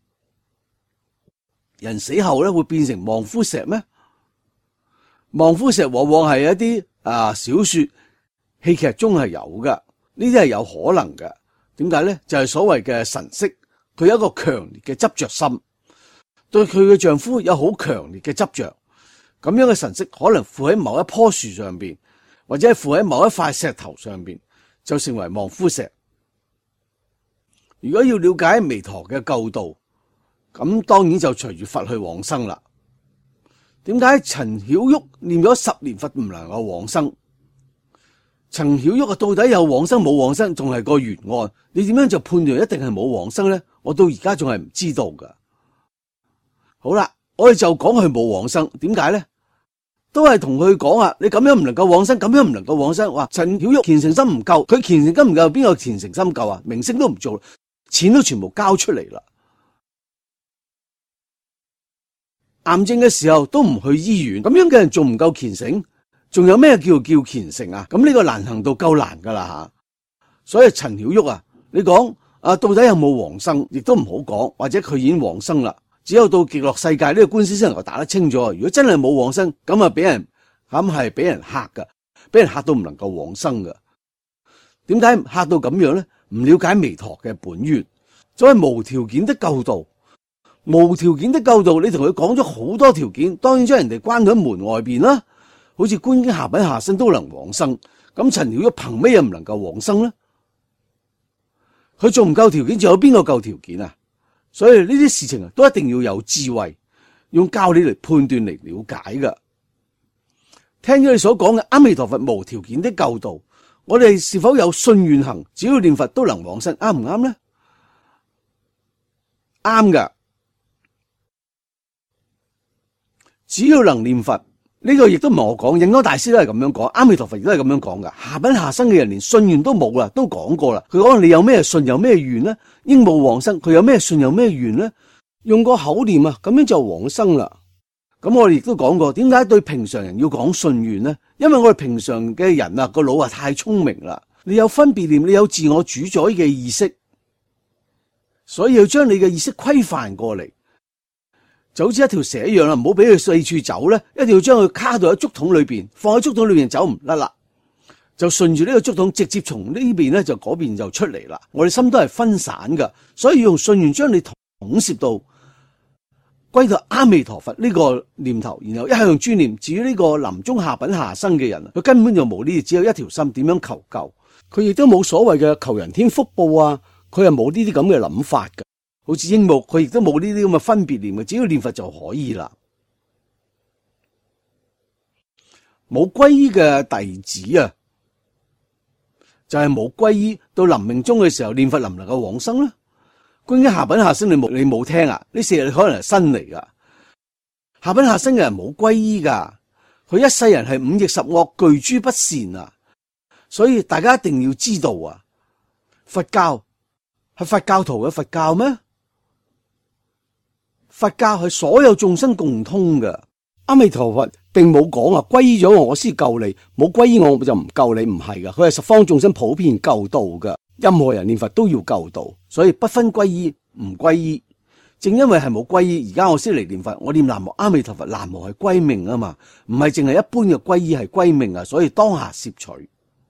人死後咧會變成望夫石咩？望夫石往往係一啲小說、戲劇中係有噶，呢啲係有可能嘅。點解咧？就係所謂嘅神識，佢有一個強烈嘅執着心，對佢嘅丈夫有好強烈嘅執着。咁樣嘅神識可能附喺某一棵樹上邊， 或者係附喺某一塊石頭上邊，就成為望夫石。如果要了解彌陀嘅救度，咁當然就隨住佛去往生啦。點解陳曉玉念咗10年佛唔能夠往生？陳曉玉到底有往生冇往生，仲係個懸案。你點樣就判斷一定係冇往生呢？我到而家仲係唔知道噶。好啦，我哋就講佢冇往生，點解呢？都係同佢講啊，你咁樣唔能夠往生，咁樣唔能夠往生。話陳曉玉虔誠心唔夠，佢虔誠心唔夠，邊個虔誠心夠啊？明星都唔做，錢都全部交出嚟啦。癌症嘅時候都唔去醫院，咁樣嘅人仲唔夠虔誠？仲有咩叫虔誠啊？咁呢個難行到夠難噶啦吓。所以陳曉玉啊，你講到底有冇往生，亦都唔好講，或者佢已經往生啦。只有到極樂世界呢個官司先能夠打得清楚。如果真係冇往生，咁啊係俾人嚇噶，俾人嚇到唔能夠往生噶。點解嚇到咁樣咧？唔了解彌陀嘅本願，就係無條件的救度。無條件的救度，你同佢講咗好多條件，當然將人哋關喺門外邊啦。好似觀經下品下生都能往生，咁陳曉玉憑咩又唔能夠往生呢？佢仲唔夠條件，仲有邊個夠條件啊？所以呢啲事情都一定要有智慧，用教理嚟判斷嚟了解噶。聽咗你所講嘅阿彌陀佛無條件的救度，我哋是否有信願行？只要念佛都能往生，啱唔啱呢？啱噶，只要能念佛。呢個亦都唔係我講，印光大師都係咁樣講，阿彌陀佛亦都係咁樣講噶。下品下生嘅人連信願都冇啦，都講過啦。佢講你有咩信有咩願呢？應無往生，佢有咩信有咩願呢？用個口念啊，咁樣就往生啦。咁我哋亦都講過，點解對平常人要講信願呢？因為我哋平常嘅人啊，個腦啊太聰明啦，你有分別念，你有自我主宰嘅意識，所以要將你嘅意識規範過嚟。就好似一條蛇一樣啦，唔好俾佢四處走咧，一定要將佢卡到喺竹筒裏邊，放喺竹筒裏邊走唔甩啦，就順住呢個竹筒直接從呢邊咧就嗰邊就出嚟啦。我哋心都係分散噶，所以要用信願將你統攝到歸到阿彌陀佛呢個念頭，然後一向專念。至於呢個臨終下品下生嘅人，佢根本就冇呢啲，只有一條心，點樣求救？佢亦都冇所謂嘅求人天福報啊，佢係冇呢啲咁嘅諗法噶。好似櫻木，佢亦都冇呢啲咁嘅分別念嘅，只要念佛就可以啦。冇皈依嘅弟子啊，就係冇皈依到臨命終嘅時候，念佛能唔能夠往生咧？觀經下品下生你冇聽啊？呢4日可能係新嚟噶。下品下生嘅人冇皈依噶，佢一世人係5逆10惡具諸不善啊，所以大家一定要知道啊，佛教係佛教徒嘅佛教咩？佛教係所有眾生共通嘅，阿彌陀佛並冇講啊，皈依咗我先救你，冇皈依我就唔救你，唔係噶，佢係十方眾生普遍救度噶，任何人念佛都要救度，所以不分皈依唔皈依。正因為係冇皈依，而家我先嚟念佛，我念南無阿彌陀佛，南無係歸命啊嘛，唔係淨係一般嘅皈依係歸命啊，所以當下攝取。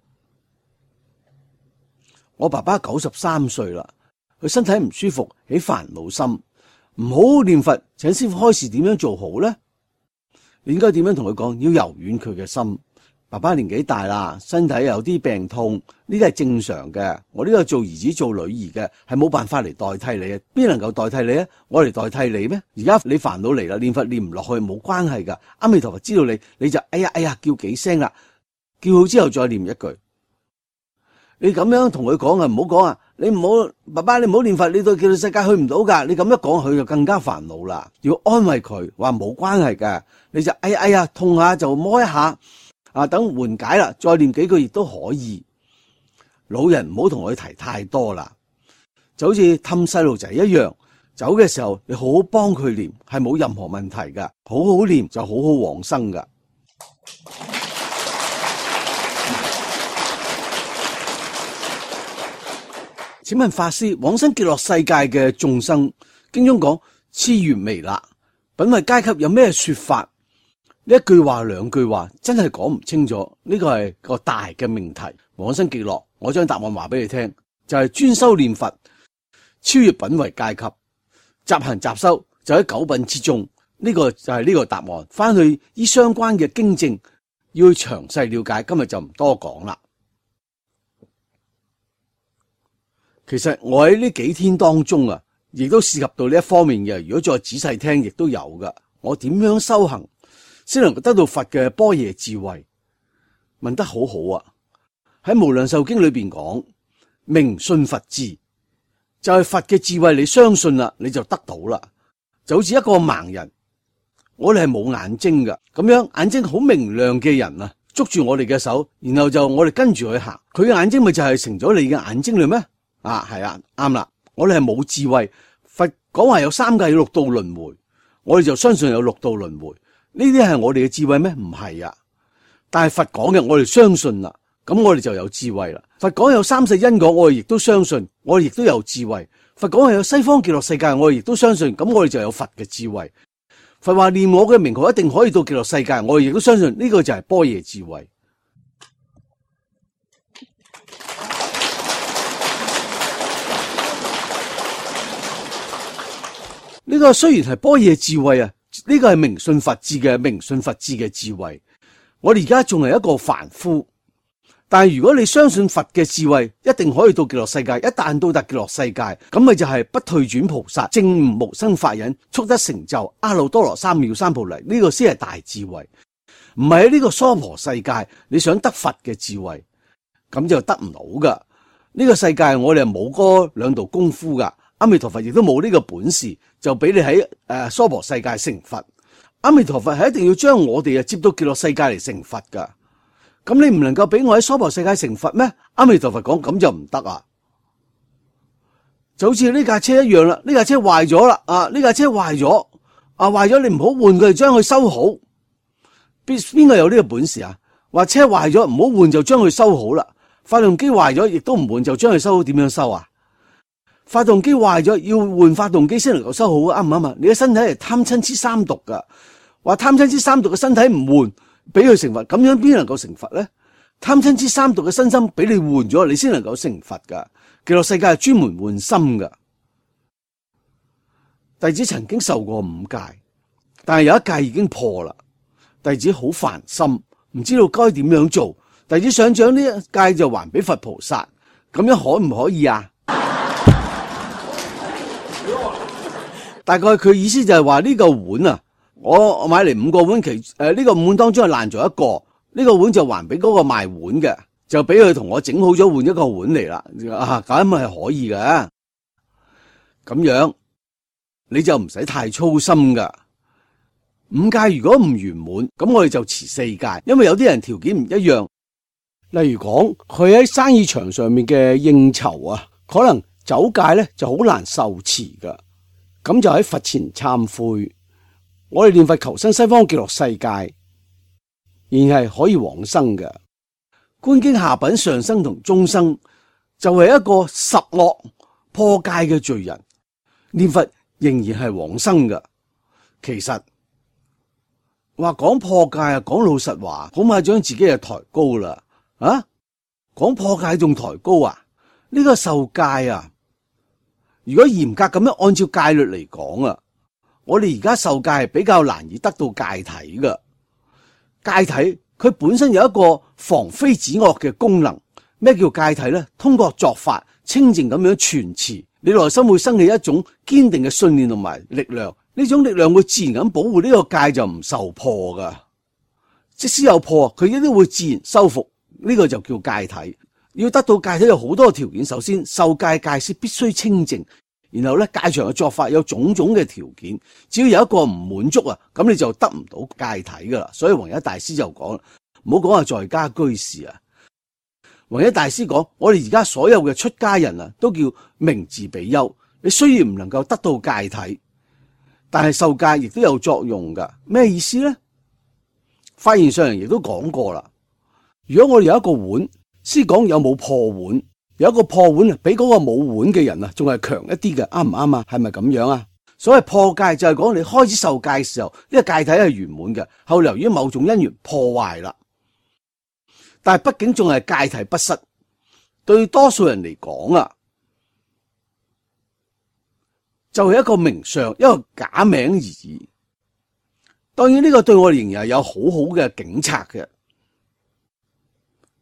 我爸爸93歲啦，佢身體唔舒服，起煩惱心。唔好念佛，請師父開示點樣做好呢？你應該點樣同佢講？要柔軟佢嘅心。爸爸年紀大啦，身體有啲病痛，呢啲係正常嘅。我呢個做兒子做女兒嘅，係冇辦法嚟代替你啊！邊能夠代替你啊？我嚟代替你咩？而家你煩惱嚟啦，念佛念唔落去冇關係噶。阿彌陀佛知道你就哎呀叫幾聲啦，叫好之後再念一句。你咁樣同佢講啊，唔好講啊！你唔好，爸爸你唔好念佛，你到極樂世界去唔到噶。你咁一講，佢就更加煩惱啦。要安慰佢，話冇關係嘅，你就哎呀痛下就摸一下啊，等緩解啦，再念幾句亦都可以。老人唔好同佢提太多啦，就好似氹細路仔一樣，走嘅時候你好好幫佢念，係冇任何問題噶，好好念就好好往生噶。請問法師，往生極樂世界嘅眾生，經中講次元微勒，品位階級有咩說法？呢一句話兩句話真係講唔清楚，呢個係個大嘅命題。往生極樂，我將答案話俾你聽，就係專修念佛，超越品位階級，雜行雜修就喺9品之中，呢個就係呢個答案。翻去依相關嘅經證要去詳細了解，今日就唔多講啦。其實我喺呢幾天當中啊，亦都涉及到呢一方面嘅。如果再仔細聽，亦都有噶。我點樣修行先能夠得到佛嘅般若智慧？問得好好啊！喺無量壽經裏邊講，明信佛智，就係佛嘅智慧，你相信啦，你就得到啦。就好似一個盲人，我哋係冇眼睛噶，咁樣眼睛好明亮嘅人啊，捉住我哋嘅手，然後就我哋跟住佢行，佢嘅眼睛咪就係成咗你嘅眼睛嘞咩？啊，係啊，啱啦。我哋係冇智慧，佛講話有三界有六道輪迴，我哋就相信有六道輪迴。呢啲係我哋嘅智慧咩？唔係啊。但係佛講嘅，我哋相信啦，咁我哋就有智慧啦。佛講有三世因果，我哋亦都相信，我哋亦都有智慧。佛講係有西方極樂世界，我哋亦都相信，咁我哋就有佛嘅智慧。佛話念我嘅名號一定可以到極樂世界，我哋亦都相信，呢個就係般若智慧。呢個雖然係般若智慧啊，呢個係明信佛智嘅智慧。我哋而家仲係一個凡夫，但係如果你相信佛嘅智慧，一定可以到極樂世界。一旦到達極樂世界，咁咪就係不退轉菩薩，證悟無生法忍，速得成就阿耨多羅三藐三菩提。呢個先係大智慧，唔係喺呢個娑婆世界你想得佛嘅智慧，咁就得唔到噶。呢個世界我哋係冇嗰兩道功夫噶，阿彌陀佛亦都冇呢個本事，就俾你喺娑婆世界成佛。阿彌陀佛係一定要將我哋接到極樂世界嚟成佛噶，咁你唔能夠俾我喺娑婆世界成佛咩？阿彌陀佛講咁就唔得啊，就好似呢架車一樣啦，呢架車壞咗啦，呢架車壞咗，壞咗你唔好換佢，將佢修好。邊個有呢個本事啊？話車壞咗唔好換就將佢修好啦，發動機壞咗亦都唔換就將佢修好，點樣修啊？發動機壞咗要換發動機先能夠修好，啱唔啱啊？你嘅身體係貪嗔癡三毒噶，話貪嗔癡三毒嘅身體唔換，俾佢成佛，咁樣邊能夠成佛咧？貪嗔癡三毒嘅身心俾你換咗，你先能夠成佛噶。極樂世界係專門換心噶。弟子曾經受過5戒，但係有一戒已經破啦。弟子好煩心，唔知道該點樣做。弟子想將呢一戒就還俾佛菩薩，咁樣可唔可以啊？大概佢意思就係話呢個碗啊，我買嚟5個碗，呢個5碗當中係爛咗一個，呢個碗就還俾嗰個賣碗嘅，就俾佢同我整好咗換一個碗嚟啦。咁咪係可以嘅，咁樣你就唔使太操心噶。5戒如果唔圓滿，咁我哋就持4戒，因為有啲人條件唔一樣。例如講佢喺生意場上面嘅應酬啊，可能酒戒咧就好難受持噶。咁就喺佛前懺悔，我哋念佛求生西方極樂世界，仍然係可以往生嘅。觀經下品上生同中生，就係一個十惡破戒嘅罪人，念佛仍然係往生嘅。其實話講破戒啊，講老實話，恐怕將自己就抬高啦。講破戒仲抬高啊？呢個受戒啊！如果嚴格咁樣按照戒律嚟講啊，我哋而家受戒係比較難以得到戒體嘅。戒體佢本身有一個防非止惡嘅功能。咩叫戒體呢？通過作法清淨咁樣傳持，你內心會生起一種堅定嘅信念同埋力量。呢種力量會自然咁保護呢個戒就唔受破噶。即使有破，佢亦都會自然修復。呢個就叫戒體。要得到戒體有好多條件，首先受戒戒師必須清淨，然後咧戒場嘅作法有種種嘅條件，只要有一個唔滿足啊，咁你就得唔到戒體噶啦。所以弘一大師就講啦，唔好講話在家居士啊。弘一大師講，我哋而家所有嘅出家人啊，都叫明字比丘。你雖然唔能夠得到戒體，但係受戒亦都有作用噶。咩意思咧？發現上人亦都講過啦。如果我哋有一個碗，先講有冇破碗，有一個破碗啊，比嗰個冇碗嘅人啊，仲係強一啲嘅，啱唔啱啊？係咪咁樣啊？所謂破戒就係講你開始受戒嘅時候，呢個戒體係圓滿嘅，後來由於某種因緣破壞啦，但係畢竟仲係戒體不失。對多數人嚟講啊，就係一個名相，一個假名而已。當然呢個對我哋仍然係有好好嘅警察嘅。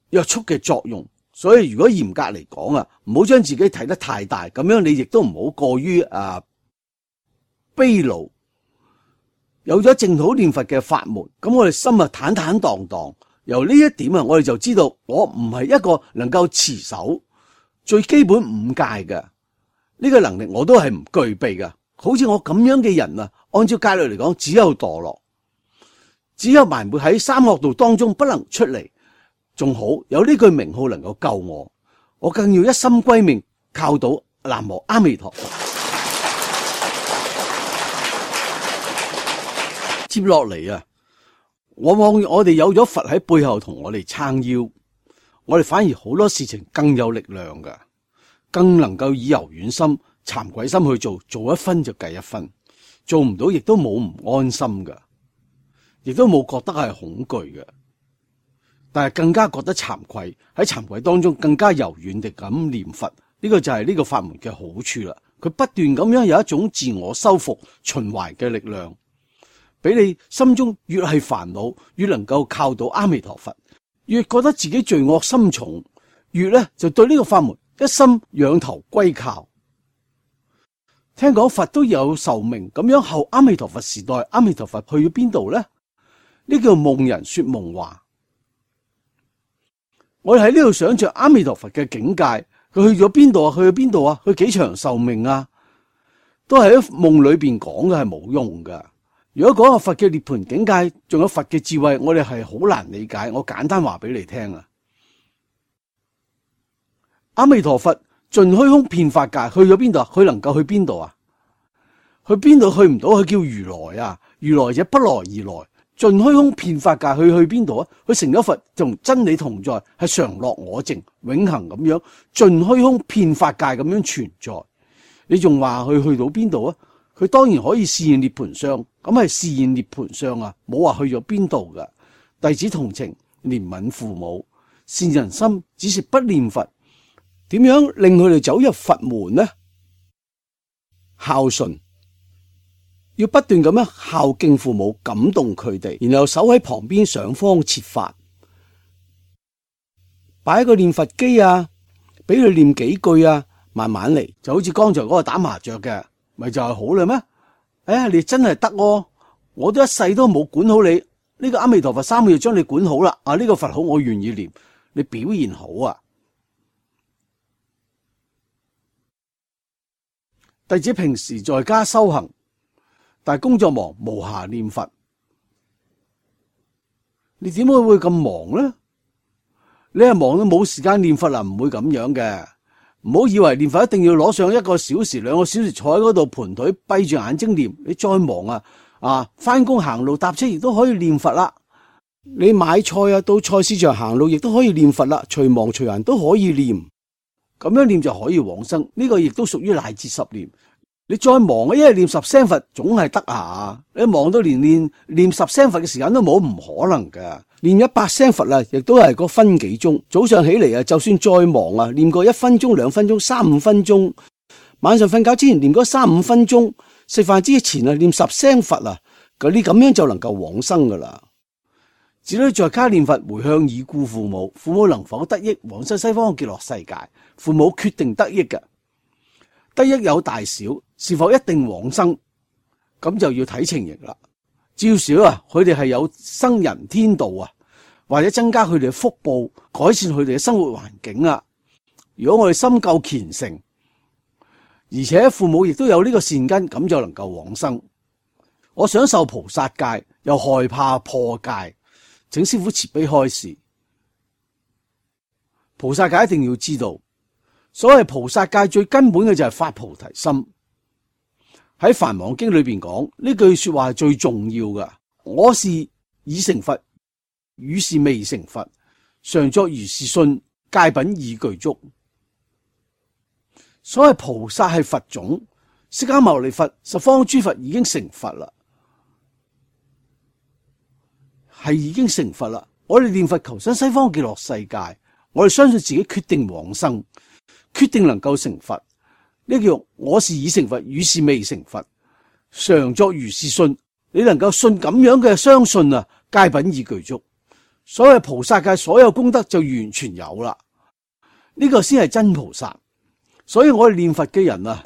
約束嘅作用。所以如果嚴格嚟講啊，唔好將自己睇得太大，咁樣你亦都唔好過於卑勞。有咗淨土念佛嘅法門，咁我哋心啊坦坦蕩蕩。由呢一點啊，我哋就知道我唔係一個能夠持守最基本5戒嘅呢個能力，我都係唔具備嘅。好似我咁樣嘅人啊，按照戒律嚟講，只有墮落，只有埋沒喺三惡道當中不能出嚟。仲好有呢句名號能夠救我，我更要一心歸命，靠到南無阿彌陀佛。接落嚟啊，往往我哋有咗佛喺背後同我哋撐腰，我哋反而好多事情更有力量㗎，更能夠以柔軟心、慚愧心去做，做一分就計一分，做唔到亦都冇唔安心㗎，亦都冇覺得係恐懼嘅。但係更加覺得慚愧，喺慚愧當中更加柔軟地咁念佛，呢個就係呢個法門嘅好處啦。佢不斷咁樣有一種自我修復循環嘅力量，俾你心中越係煩惱，越能夠靠到阿彌陀佛，越覺得自己罪惡深重，越呢就對呢個法門一心仰頭歸靠。聽講佛都有壽命，咁樣後阿彌陀佛時代，阿彌陀佛去咗邊度呢？呢叫夢人說夢話。我哋喺呢度想象阿彌陀佛嘅境界，佢去咗邊度啊？去咗邊度啊？佢幾長壽命啊？都係喺夢裏邊講嘅，係冇用噶。如果講個佛嘅涅槃境界，仲有佛嘅智慧，我哋係好難理解。我簡單話俾你聽啊！阿彌陀佛盡虛空遍法界，去咗邊度啊？佢能夠去邊度啊？去邊度去唔到？佢叫如來啊！如來者不來而來。盡虛空遍法界，去邊度啊？佢成咗佛，同真理同在，係常樂我淨，永恆咁樣盡虛空遍法界咁樣存在。你仲話佢去到邊度啊？佢當然可以示現涅槃相，咁係示現涅槃相啊，冇話去咗邊度噶。弟子同情，憐憫父母，善人心，只是不念佛。點樣令佢哋走入佛門呢？孝順。要不斷咁樣孝敬父母，感動佢哋，然後守喺旁邊想方設法，擺一個念佛機啊，俾佢念幾句啊，慢慢嚟，就好似剛才嗰個打麻雀嘅，咪就係好啦咩？哎呀，你真係得喎，我都一世都冇管好你，呢個阿彌陀佛3個月將你管好啦，啊呢個佛好我願意念，你表現好啊。弟子平時在家修行，但係工作忙，無暇念佛。你點解會咁忙呢？你係忙到冇時間念佛啊？唔會咁樣嘅。唔好以為念佛一定要攞上1個小時、2個小時坐喺嗰度盤腿閉住眼睛念。你再忙返工行路搭車亦都可以念佛啦。你買菜啊，到菜市場行路亦都可以念佛啦。隨忙隨閒都可以念，咁樣念就可以往生。呢個亦都屬於乃至10念。你再忙一日念10聲佛總係得啊！你忙到連念10聲佛嘅時間都冇，唔可能㗎。念100聲佛啊，亦都係個分幾鐘。早上起嚟啊，就算再忙啊，念個1分鐘、2分鐘、3、5分鐘。晚上瞓覺之前念嗰3、5分鐘。食飯之前啊，念10聲佛啊，你咁樣就能夠往生噶啦。子女在家念佛，回向已故父母，父母能否得益往生西方極樂世界？父母決定得益嘅。得益有大小，是否一定往生？咁就要睇情形啦。至少佢哋係有生人天道啊，或者增加佢哋嘅福報，改善佢哋嘅生活環境啊。如果我哋心夠虔誠，而且父母亦都有呢個善根，咁就能夠往生。我想受菩薩戒，又害怕破戒，請師父慈悲開示。菩薩戒一定要知道。所謂菩薩戒最根本嘅就係發菩提心。喺梵網經裏邊講呢句說話係最重要嘅。我是已成佛，汝是未成佛，常作如是信，戒品已具足。所謂菩薩係佛種，釋迦牟尼佛、十方諸佛已經成佛啦，係已經成佛啦。我哋念佛求生西方極樂世界，我哋相信自己決定往生。決定能夠成佛，呢叫我是已成佛，汝是未成佛，常作如是信。你能夠信咁樣嘅相信啊，戒品已具足。 所謂菩薩界所有功德就完全有啦，呢個先係真菩薩。所以我哋念佛嘅人啊，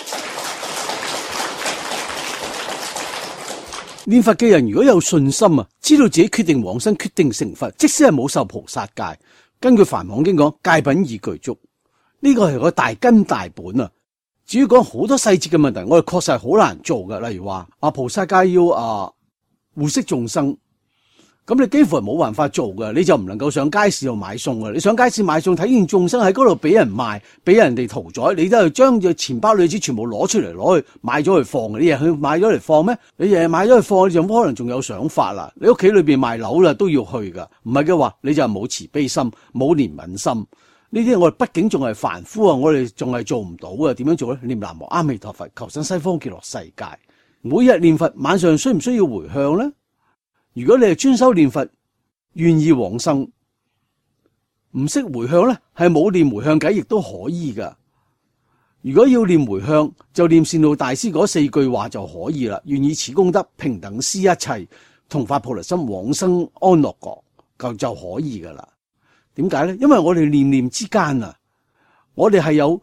念佛嘅人如果有信心啊，知道自己決定往生，決定成佛，即使係冇受菩薩戒，根據梵網經講，戒品已具足，呢個係個大根大本啊。至於講好多細節嘅問題，我哋確實係好難做嘅。例如話菩薩戒要護惜眾生，咁你幾乎係冇辦法做嘅，你就唔能夠上街市度買餸嘅。你上街市買餸，睇見眾生喺嗰度俾人賣，俾人哋屠宰，你都係將隻錢包裏邊全部攞出嚟，攞去買咗去放嘅。你日去買咗嚟放咩？你日買咗去放，你就可能仲有想法啦。你屋企裏邊賣樓啦都要去噶，唔係嘅話你就冇慈悲心，冇憐憫心。呢啲我哋畢竟仲係凡夫啊，我哋仲係做唔到啊。點樣做咧？念南無阿彌陀佛，求生西方極樂世界。每日念佛，晚上需唔需要回向咧？如果你係專修念佛，願意往生，唔識回向咧，係冇念回向偈亦都可以噶。如果要念回向，就念善導大師嗰4句話就可以啦。願以此功德平等施一切，同發菩提心往生安樂國，就可以噶啦。點解咧？因為我哋念念之間啊，我哋係有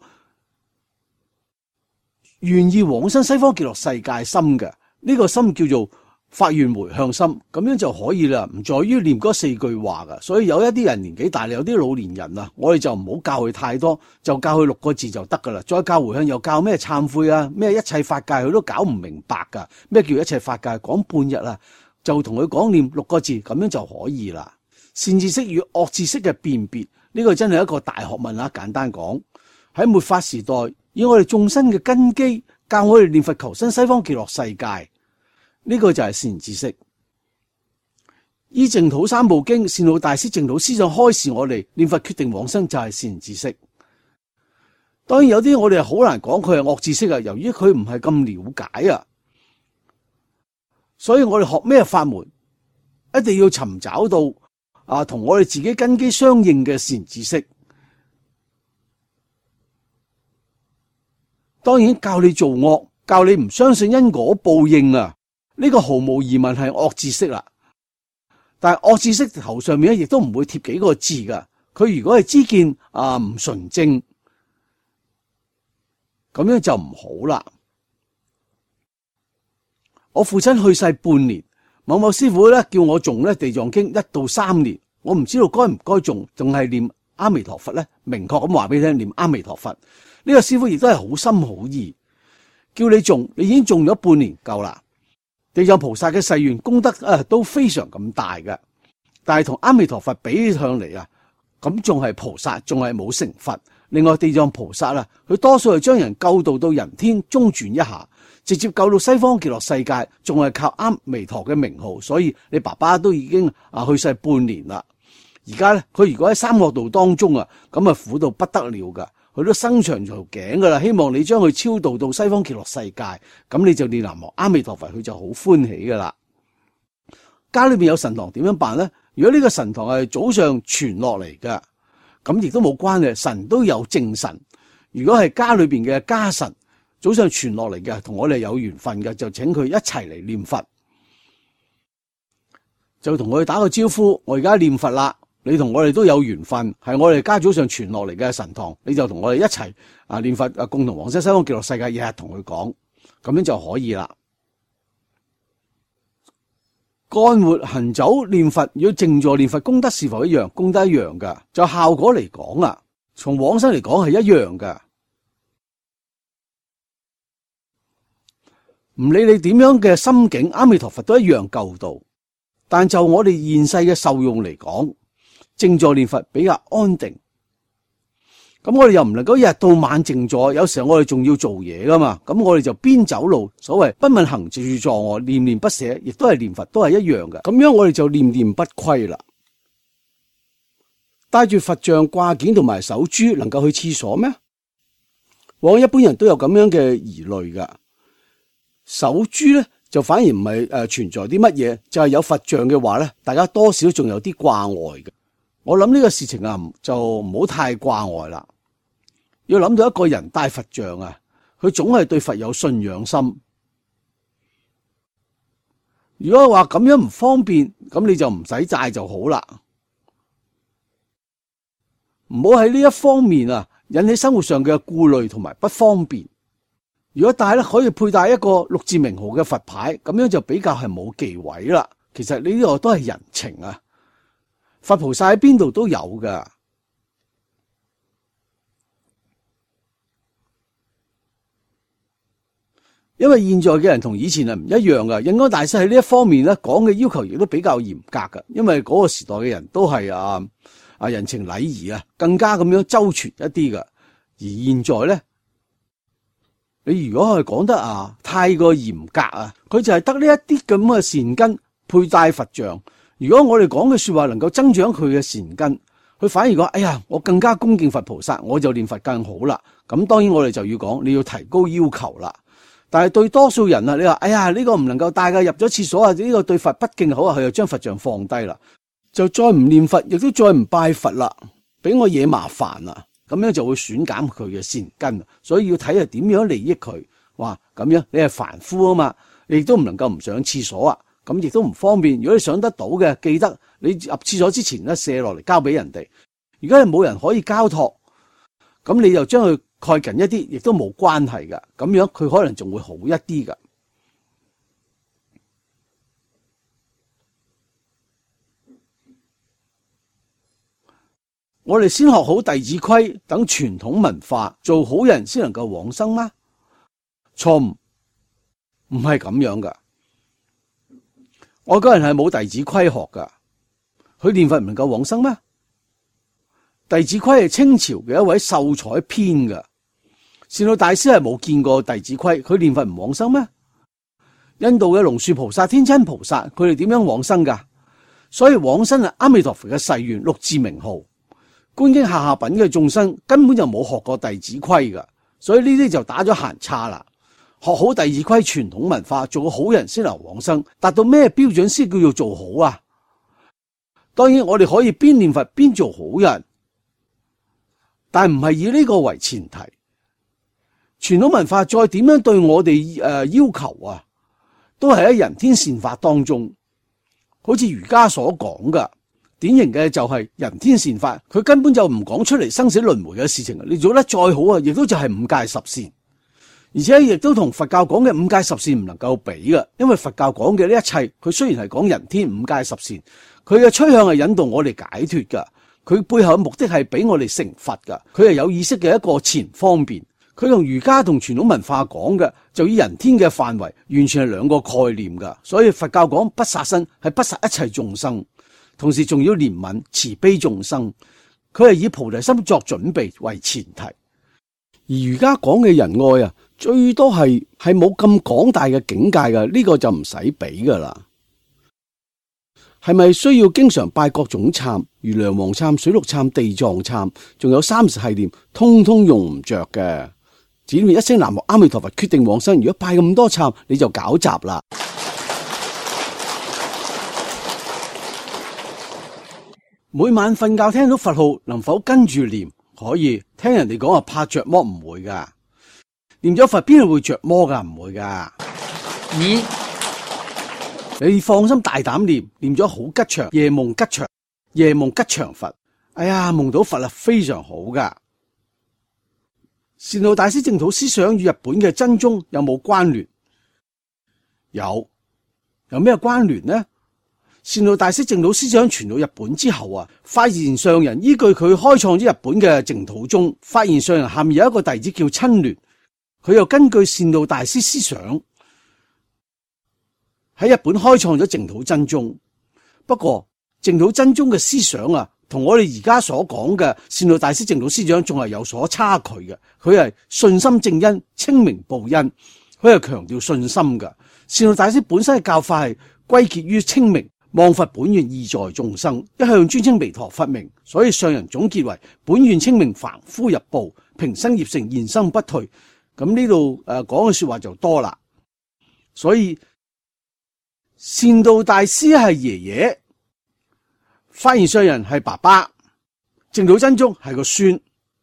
願意往生西方極樂世界心嘅，呢個心叫做發願回向心，咁樣就可以啦，唔在於念嗰4句話噶。所以有一啲人年紀大，有啲老年人啊，我哋就唔好教佢太多，就教佢6個字就得噶啦。再教回向又教咩懺悔啊，咩一切法界，佢都搞唔明白噶。咩叫一切法界？講半日啊，就同佢講念6個字，咁樣就可以啦。善知識與惡知識嘅辨別，呢個真係一個大學問啊！簡單講，喺末法時代，以我哋眾生嘅根基，教我哋念佛求生西方極樂世界。呢個就係善知識。依淨土三部經，善導大師淨土思想開示我哋念佛決定往生就係善知識。當然有啲我哋好難講佢係惡知識啊，由於佢唔係咁了解啊，所以我哋學咩法門，一定要尋找到同我哋自己根基相應嘅善知識。當然教你做惡，教你唔相信因果報應啊，呢個毫無疑問係惡知識啦。但係惡知識頭上面咧，亦都唔會貼幾個字噶。佢如果係知見唔純正，咁樣就唔好啦。我父親去世半年，某某師傅咧叫我誦咧地藏經1到3年，我唔知道該唔該誦，仲係念阿彌陀佛咧。明確咁話俾你聽，念阿彌陀佛。呢個師傅亦都係好心好意，叫你誦，你已經誦咗半年夠啦。地藏菩薩嘅誓願功德都非常咁大嘅，但係同阿彌陀佛比起上嚟啊，咁仲係菩薩，仲係冇成佛。另外地藏菩薩啊，佢多數係將人救度到人天中轉一下，直接救到西方極樂世界，仲係靠阿彌陀嘅名號。所以你爸爸都已經去世半年啦，而家咧佢如果喺三惡道當中啊，咁啊苦到不得了噶。佢都伸長條頸噶啦，希望你將佢超度到西方極樂世界，咁你就念南無阿彌陀佛，佢就好歡喜噶啦。家裏邊有神堂點樣辦咧？如果呢個神堂係早上傳落嚟嘅，咁亦都冇關嘅，神都有正神。如果係家裏邊嘅家神早上傳落嚟嘅，同我哋有緣分嘅，就請佢一齊嚟念佛，就同佢打個招呼。我而家念佛啦。你同我哋都有緣分，係我哋家早上傳落嚟嘅神堂，你就同我哋一齊念佛，共同往生西方極樂世界，日日同佢講，咁樣就可以啦。幹活行走念佛，如果靜坐念佛，功德是否一樣？功德一樣噶，就效果嚟講啊，從往生嚟講係一樣噶。唔理你點樣嘅心境，阿彌陀佛都一樣救度。但就我哋現世嘅受用嚟講，靜坐念佛比較安定，咁我哋又唔能夠一日到晚靜坐，有時候我哋仲要做嘢噶嘛，咁我哋就邊走路，所謂不問行住坐臥，念念不捨，亦都係念佛，都係一樣嘅。咁樣我哋就念念不虧啦。帶住佛像掛件同埋手珠，能夠去廁所咩？往一般人都有咁樣嘅疑慮噶。手珠咧就反而唔係存在啲乜嘢，就係有佛像嘅話咧，大家多少仲有啲掛礙嘅。我諗呢個事情啊，就唔好太掛礙啦。要諗到一個人帶佛像啊，佢總係對佛有信仰心。如果話咁樣唔方便，咁你就唔使帶就好啦。 唔好喺呢一方面啊引起生活上嘅顧慮同埋不方便。如果帶咧可以佩戴一個六字名號嘅佛牌，咁樣就比較係冇忌諱啦。其實呢個都係人情啊，佛菩薩喺邊度都有噶。因為現在嘅人同以前係唔一樣噶，印光大師喺呢一方面咧講嘅要求亦都比較嚴格噶。因為嗰個時代嘅人都係人情禮儀啊，更加咁樣周全一啲噶。而現在咧，你如果係講得太過嚴格啊，佢就係得呢一啲咁嘅善根佩戴佛像。如果我哋講嘅說話能夠增長佢嘅善根，佢反而講：哎呀，我更加恭敬佛菩薩，我就念佛更好啦。咁當然我哋就要講，你要提高要求啦。但係對多數人啊，你話：哎呀，呢個唔能夠帶㗎，入咗廁所啊，呢個對佛不敬好啊，佢就將佛像放低啦，就再唔念佛，亦都再唔拜佛啦，俾我惹麻煩啦。咁樣就會損減佢嘅善根，所以要睇係點樣利益佢。哇，咁樣你係凡夫啊嘛，你亦都唔能夠唔上廁所啊，咁亦都唔方便。如果你上得到嘅，記得你入廁所之前咧卸落嚟交俾人哋。如果係冇人可以交託，咁你就將佢蓋緊一啲，亦都冇關係噶。咁樣佢可能仲會好一啲噶。我哋先學好《弟子規》等傳統文化，做好人先能夠往生嗎？錯誤，唔係咁樣噶。外國人係冇《弟子規》學噶，佢念佛唔能夠往生咩？《弟子規》係清朝嘅一位秀才編噶，善導大師係冇見過《弟子規》，佢念佛唔往生咩？印度嘅龍樹菩薩、天親菩薩，佢哋點樣往生噶？所以往生係阿彌陀佛嘅誓願，六字名號。觀經下品嘅眾生根本就冇學過《弟子規》噶，所以呢啲就打咗閒叉啦。學好《弟子規》傳統文化，做個好人先能往生，達到咩標準先叫做做好啊？當然我哋可以邊念佛邊做好人，但唔係以呢個為前提。傳統文化再點樣對我哋要求啊，都係喺人天善法當中，好似儒家所講噶。典型嘅就係人天善法，佢根本就唔講出嚟生死輪迴嘅事情。你做得再好啊，亦都就係五戒十善，而且亦都同佛教講嘅五戒十善唔能夠比嘅。因為佛教講嘅呢一切，佢雖然係講人天五戒十善，佢嘅趨向係引導我哋解脫噶，佢背後嘅目的係俾我哋成佛噶，佢係有意識嘅一個前方便。佢同儒家同傳統文化講嘅就以人天嘅範圍，完全係兩個概念噶。所以佛教講不殺生，係不殺一切眾生。同時仲要憐憫慈悲眾生，佢係以菩提心作準備為前提。而儒家講嘅仁愛啊，最多係冇咁廣大嘅境界嘅，呢個就唔使比噶啦。係咪需要經常拜各種懺，如梁皇懺、水陸懺、地藏懺，仲有30繫念，通通用唔着嘅。只念一聲南無阿彌陀佛，決定往生。如果拜咁多懺，你就搞雜啦。每晚瞓覺聽到佛號，能否跟住念？可以。聽人哋講話怕着魔，唔會噶。念咗佛邊度會着魔噶？唔會噶。你放心大膽念，念咗好吉祥，夜夢吉祥，夜夢吉祥佛。哎呀，夢到佛啦，非常好噶。善導大師淨土思想與日本嘅真宗有冇關聯？有咩關聯呢？善導大師淨土思想傳到日本之後啊，發現上人依據佢開創咗日本嘅淨土宗，發現上人下面有一個弟子叫親鸞，佢又根據善導大師思想喺日本開創咗淨土真宗。不過淨土真宗嘅思想啊，同我哋而家所講嘅善導大師淨土思想仲係有所差距嘅。佢係信心正因，清明報恩，佢係強調信心嘅。善導大師本身嘅教法係歸結於清明。望佛本願意在眾生，一向尊稱彌陀佛名，所以上人總結為本願清明凡夫入報，平生業成現生不退。咁呢度講嘅說話就多啦。所以善導大師係爺爺，發現上人係爸爸，淨土真宗係個孫，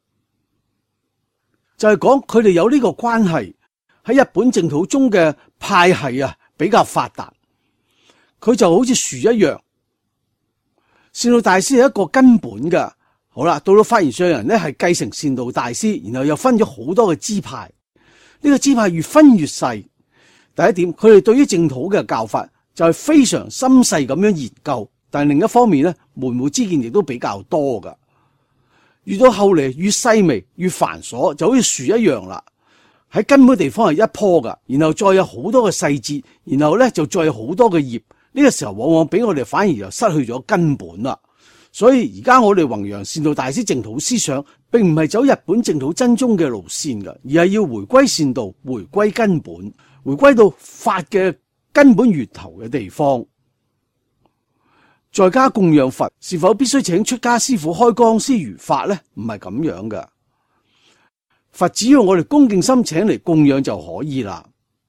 就係講佢哋有呢個關係。喺日本淨土宗嘅派系啊比較發達。佢就好似樹一樣，善導大師係一個根本嘅， 好啦，到發現上人咧係繼承善導大師，然後又分咗好多嘅支派。呢個支派越分越細。第一點，佢哋對於淨土嘅教法就係非常深細咁樣研究，但係另一方面咧，門戶之見亦都比較多噶。越到後嚟越細微越繁瑣，就好似樹一樣啦。喺根本地方係一棵噶，然後再有好多嘅細節，然後咧就再有好多嘅葉。呢個時候往往俾我哋反而又失去咗根本啦。所以而家我哋弘揚善導大師淨土思想，並唔係走日本淨土真宗嘅路線噶，而係要回歸善導，回歸根本，回歸到法嘅根本源頭嘅地方。在家供養佛是否必須請出家師父開光師如法呢？唔係咁樣噶，佛只要我哋恭敬心請嚟供養就可以啦。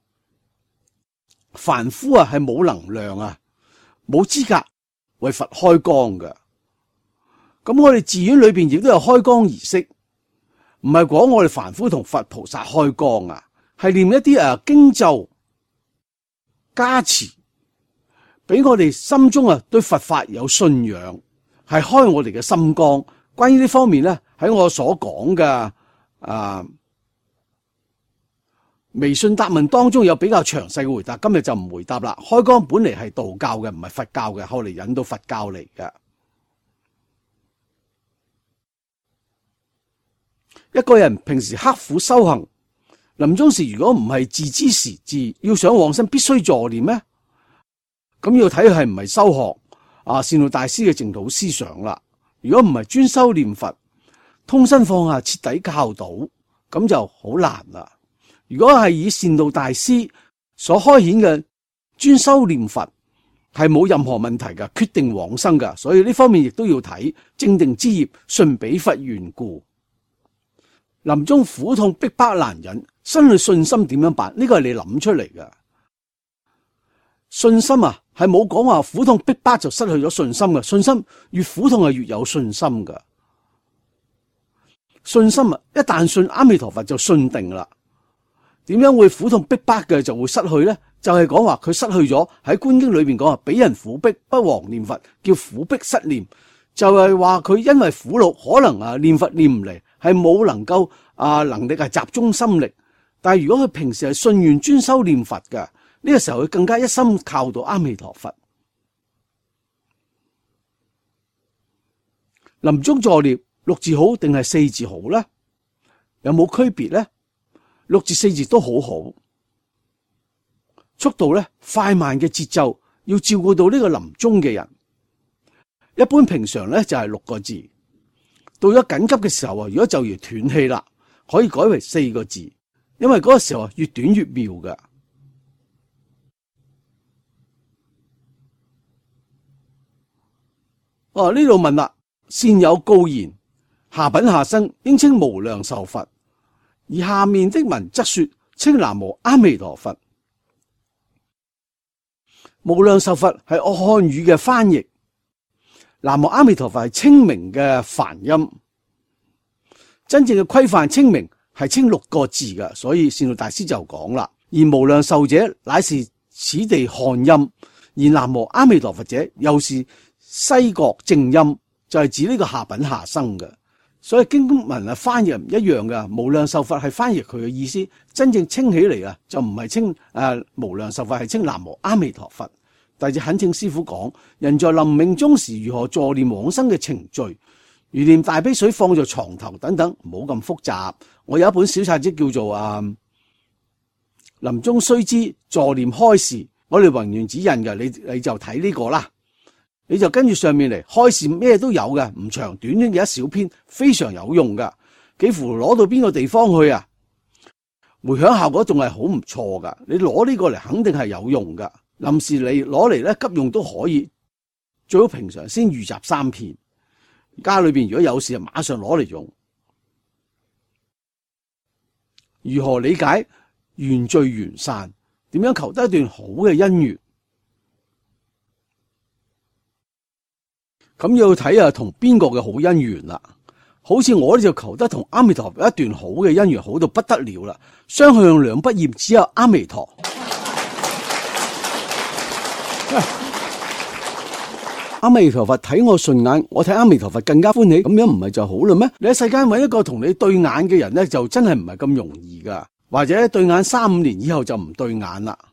凡夫啊係冇能量啊，冇資格為佛開光噶。咁我哋寺院裏邊亦都有開光儀式，唔係講我哋凡夫同佛菩薩開光啊，係念一啲經咒加持，俾我哋心中對佛法有信仰，係開我哋嘅心光。關於呢方面咧，喺我所講嘅微信答問當中有比較詳細嘅回答，今日就唔回答啦。開光本嚟係道教嘅，唔係佛教嘅，後嚟引到佛教嚟嘅。一個人平時刻苦修行，臨終時如果唔係自知時至，要想往生必須助念咩？咁要睇佢係唔係修學善導大師嘅淨土思想啦。如果唔係專修念佛，通身放下，徹底靠倒，咁就好難啦。如果係以善導大師所開顯嘅專修念佛，係冇任何問題噶，決定往生噶。所以呢方面亦都要睇正定之業，順彼佛緣故。臨終苦痛逼迫難忍，失去信心點樣辦？呢個係你諗出嚟噶。信心係冇講話苦痛逼迫就失去咗信心嘅。信心越苦痛係越有信心噶。信心一旦信阿彌陀佛就信定啦。點樣會苦痛逼迫嘅就會失去呢？就係講話佢失去咗喺觀經裏邊講話，俾人苦逼不忘念佛，叫苦逼失念。就係話佢因為苦惱，可能念佛念唔嚟，係冇能夠能力係集中心力。但係如果佢平時係信願專修念佛嘅，呢個時候佢更加一心靠到阿彌陀佛。臨終助念6字好定係4字好呢？有冇區別呢？6字4字都好好，速度咧快慢嘅節奏要照顧到呢個臨終嘅人。一般平常咧就係6個字，到咗緊急嘅時候如果就如斷氣啦，可以改為4個字，因為嗰個時候越短越妙㗎。呢度問啦，善有告言，下品下生應稱無量壽佛，而下面的文則說稱南無阿彌陀佛。無量壽佛係漢語嘅翻譯，南無阿彌陀佛係清明嘅梵音。真正嘅規範清明係稱6個字嘅，所以善導大師就講啦，而無量壽者乃是此地漢音，而南無阿彌陀佛者又是西國正音，就係指呢個下品下生嘅。所以經文翻譯唔一樣嘅，無量壽佛係翻譯佢嘅意思，真正稱起嚟就唔係稱無量壽佛，係稱南無阿彌陀佛。第二懇請師父講，人在臨命終時如何助念往生嘅程序，如念大悲水放在床頭等等，唔好咁複雜。我有一本小冊子叫做臨終須知助念開示，我哋宏願指引嘅，你就睇呢個啦。你就跟住上面嚟開示，咩都有嘅，唔長短嘅一小篇，非常有用噶，幾乎攞到邊個地方去回響效果仲係好唔錯噶。你攞呢個嚟肯定係有用噶，臨時你攞嚟咧急用都可以，最好平常先預習3遍，家裏邊如果有事就馬上攞嚟用。如何理解緣聚緣散？點樣求得一段好嘅姻緣？咁要睇同邊個嘅好姻緣啦。好似我呢就求得同阿彌陀佛一段好嘅姻緣，好到不得了啦，雙向兩不厭，只有阿彌陀。 阿彌陀佛睇我順眼，我睇阿彌陀佛更加歡喜，咁樣唔係就好啦咩？你喺世間揾一個同你對眼嘅人咧，就真係唔係咁容易噶，或者對眼3-5年以後就唔對眼啦。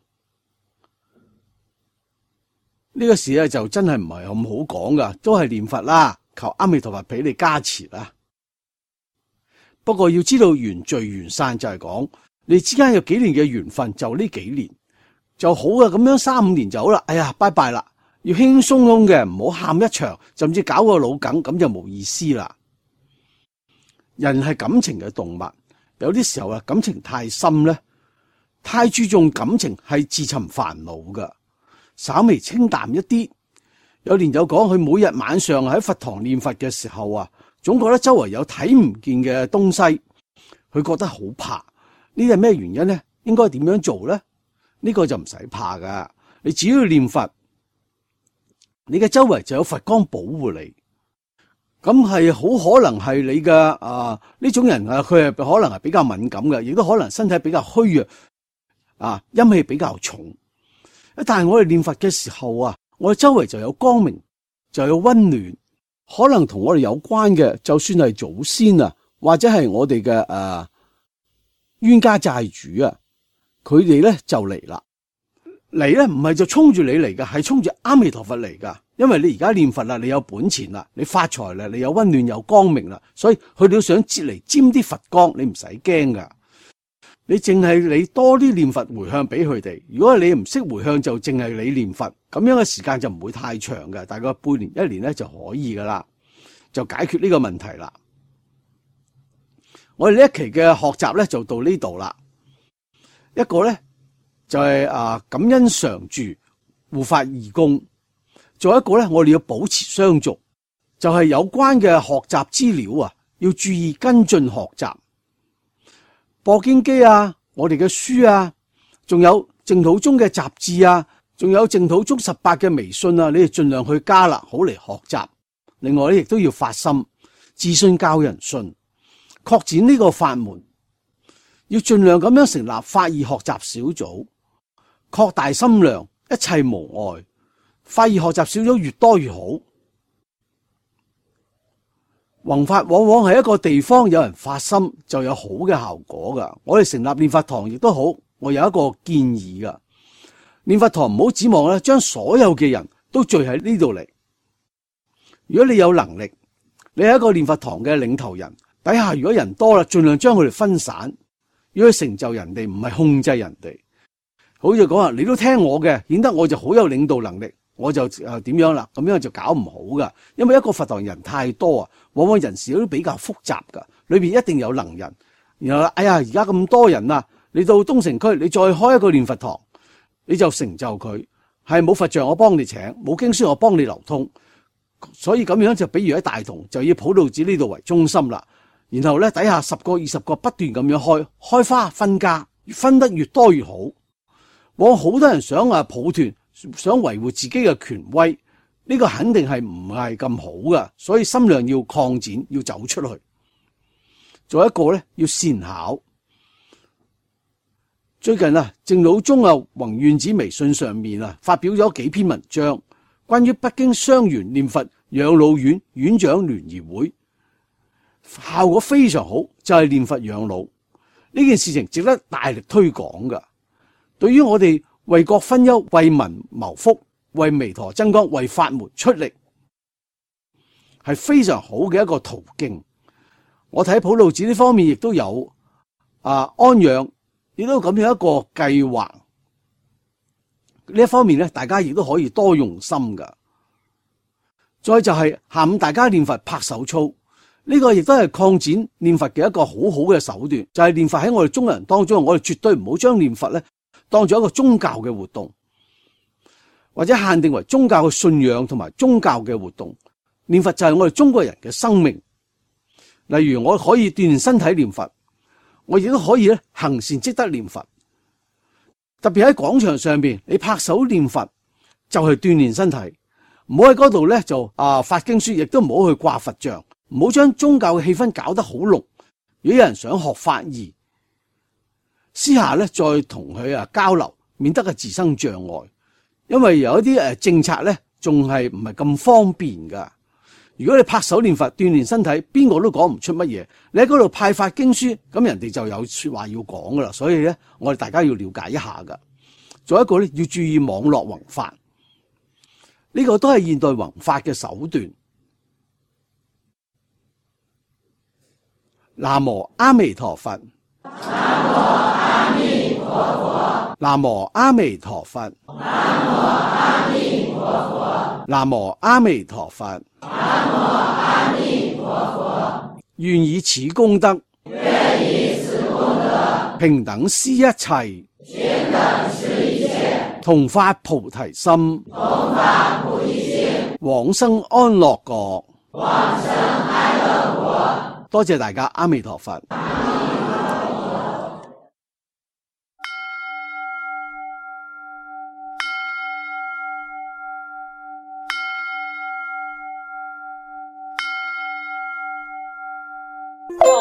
呢個事咧就真係唔係咁好講噶，都係念佛啦，求阿彌陀佛俾你加持啦。不過要知道緣聚緣散就係講你之間有幾年嘅緣分，就呢幾年就好啊，咁樣3-5年就好啦。哎呀，拜拜啦！要輕輕鬆鬆嘅，唔好喊一場，甚至搞個腦梗，咁就冇意思啦。人係感情嘅動物，有啲時候啊，感情太深咧，太注重感情係自尋煩惱噶。稍微清淡一啲，有年友講佢每日晚上喺佛堂念佛嘅時候啊，總覺得周圍有睇唔見嘅東西，佢覺得好怕。呢啲係咩原因咧？應該點樣做咧？呢個就唔使怕噶，你只要念佛，你嘅周圍就有佛光保護你。咁係好可能係你嘅呢種人啊，佢係可能係比較敏感嘅，亦都可能身體比較虛弱陰氣比較重。但係我哋念佛嘅時候啊，我哋周圍就有光明，就有溫暖，可能同我哋有關嘅，就算係祖先啊，或者係我哋嘅冤家債主啊，佢哋咧就嚟啦。嚟咧唔係就衝住你嚟噶，係衝住阿彌陀佛嚟噶。因為你而家念佛啦，你有本錢啦，你發財啦，你有溫暖有光明啦，所以佢哋都想接嚟沾啲佛光，你唔使驚噶。你淨係你多啲念佛回向俾佢哋。如果你唔識回向，就淨係你念佛，咁樣嘅時間就唔會太長嘅，大概半年1年咧就可以噶啦，就解決呢個問題啦。我哋呢一期嘅學習咧就到呢度啦。一個咧就係感恩常住護法義工，仲有一個咧我哋要保持相續，就係有關嘅學習資料啊，要注意跟進學習。播經機啊，我哋嘅書啊，仲有淨土宗嘅雜誌啊，仲有淨土宗18嘅微信啊，你哋盡量去加啦，好嚟學習。另外咧，亦都要發心自信教人信，擴展呢個法門，要盡量咁樣成立法義學習小組，擴大心量，一切無礙。法義學習小組越多越好。弘法往往係一個地方有人發心就有好嘅效果噶。我哋成立念佛堂亦都好，我有一個建議噶。念佛堂唔好指望咧將所有嘅人都聚喺呢度嚟。如果你有能力，你係一個念佛堂嘅領頭人，底下如果人多啦，盡量將佢哋分散，要去成就人哋，唔係控制人哋。好似講話你都聽我嘅，顯得我就好有領導能力，我就點樣啦，咁樣就搞唔好噶。因為一個佛堂人太多啊，往往人事都比較複雜噶，裏邊一定有能人。然後哎呀，而家咁多人啊，你到東城區，你再開一個念佛堂，你就成就佢。係冇佛像我幫你請，冇經書我幫你流通。所以咁樣就比如喺大同就以普度寺呢度為中心啦。然後咧底下10個20個不斷咁樣開花分家，分得越多越好。往好多人想抱團，想維護自己嘅權威，呢個肯定係唔係咁好噶，所以心量要擴展，要走出去。仲有一個咧，要善巧。最近淨土宗宏願寺微信上面發表咗幾篇文章，關於北京雙園念佛養老院院長聯誼會，效果非常好，就係念佛養老呢件事情值得大力推廣噶。對於我哋為國分憂、為民謀福、為彌陀增光、為法門出力，係非常好嘅一個途徑。我睇普度寺呢方面亦都有安養，亦都咁樣一個計劃。呢一方面咧，大家亦都可以多用心噶。再就係下午大家念佛拍手操，呢個亦都係擴展念佛嘅一個好好嘅手段。就係念佛喺我哋中國人當中，我哋絕對唔好將念佛咧當做一個宗教嘅活動，或者限定為宗教嘅信仰同埋宗教嘅活動。念佛就係我哋中國人嘅生命。例如我可以鍛煉身體念佛，我亦都可以行善積德念佛。特別喺廣場上邊，你拍手念佛就係鍛煉身體。唔好喺嗰度咧就發經書，亦都唔好去掛佛像，唔好將宗教嘅氣氛搞得好濃。如果有人想學法義，私下咧再同佢交流，免得自生障礙。因為有一啲政策咧仲係唔係咁方便噶。如果你拍手念佛鍛煉身體，邊個都講唔出乜嘢。你喺嗰度派發經書，咁人哋就有說話要講噶啦。所以咧，我哋大家要了解一下噶。仲有一個咧，要注意網絡弘法，呢個都係現代弘法嘅手段。南無阿彌陀佛。南無阿彌陀佛。南無阿彌陀佛。南無阿彌陀佛。南無阿彌陀佛。南無阿彌陀佛。願以此功德，願以此功德，平等施一切，平等施一切，同發菩提心，同發菩提心，往生安樂國，往生安樂國。多謝大家，阿彌陀佛。 我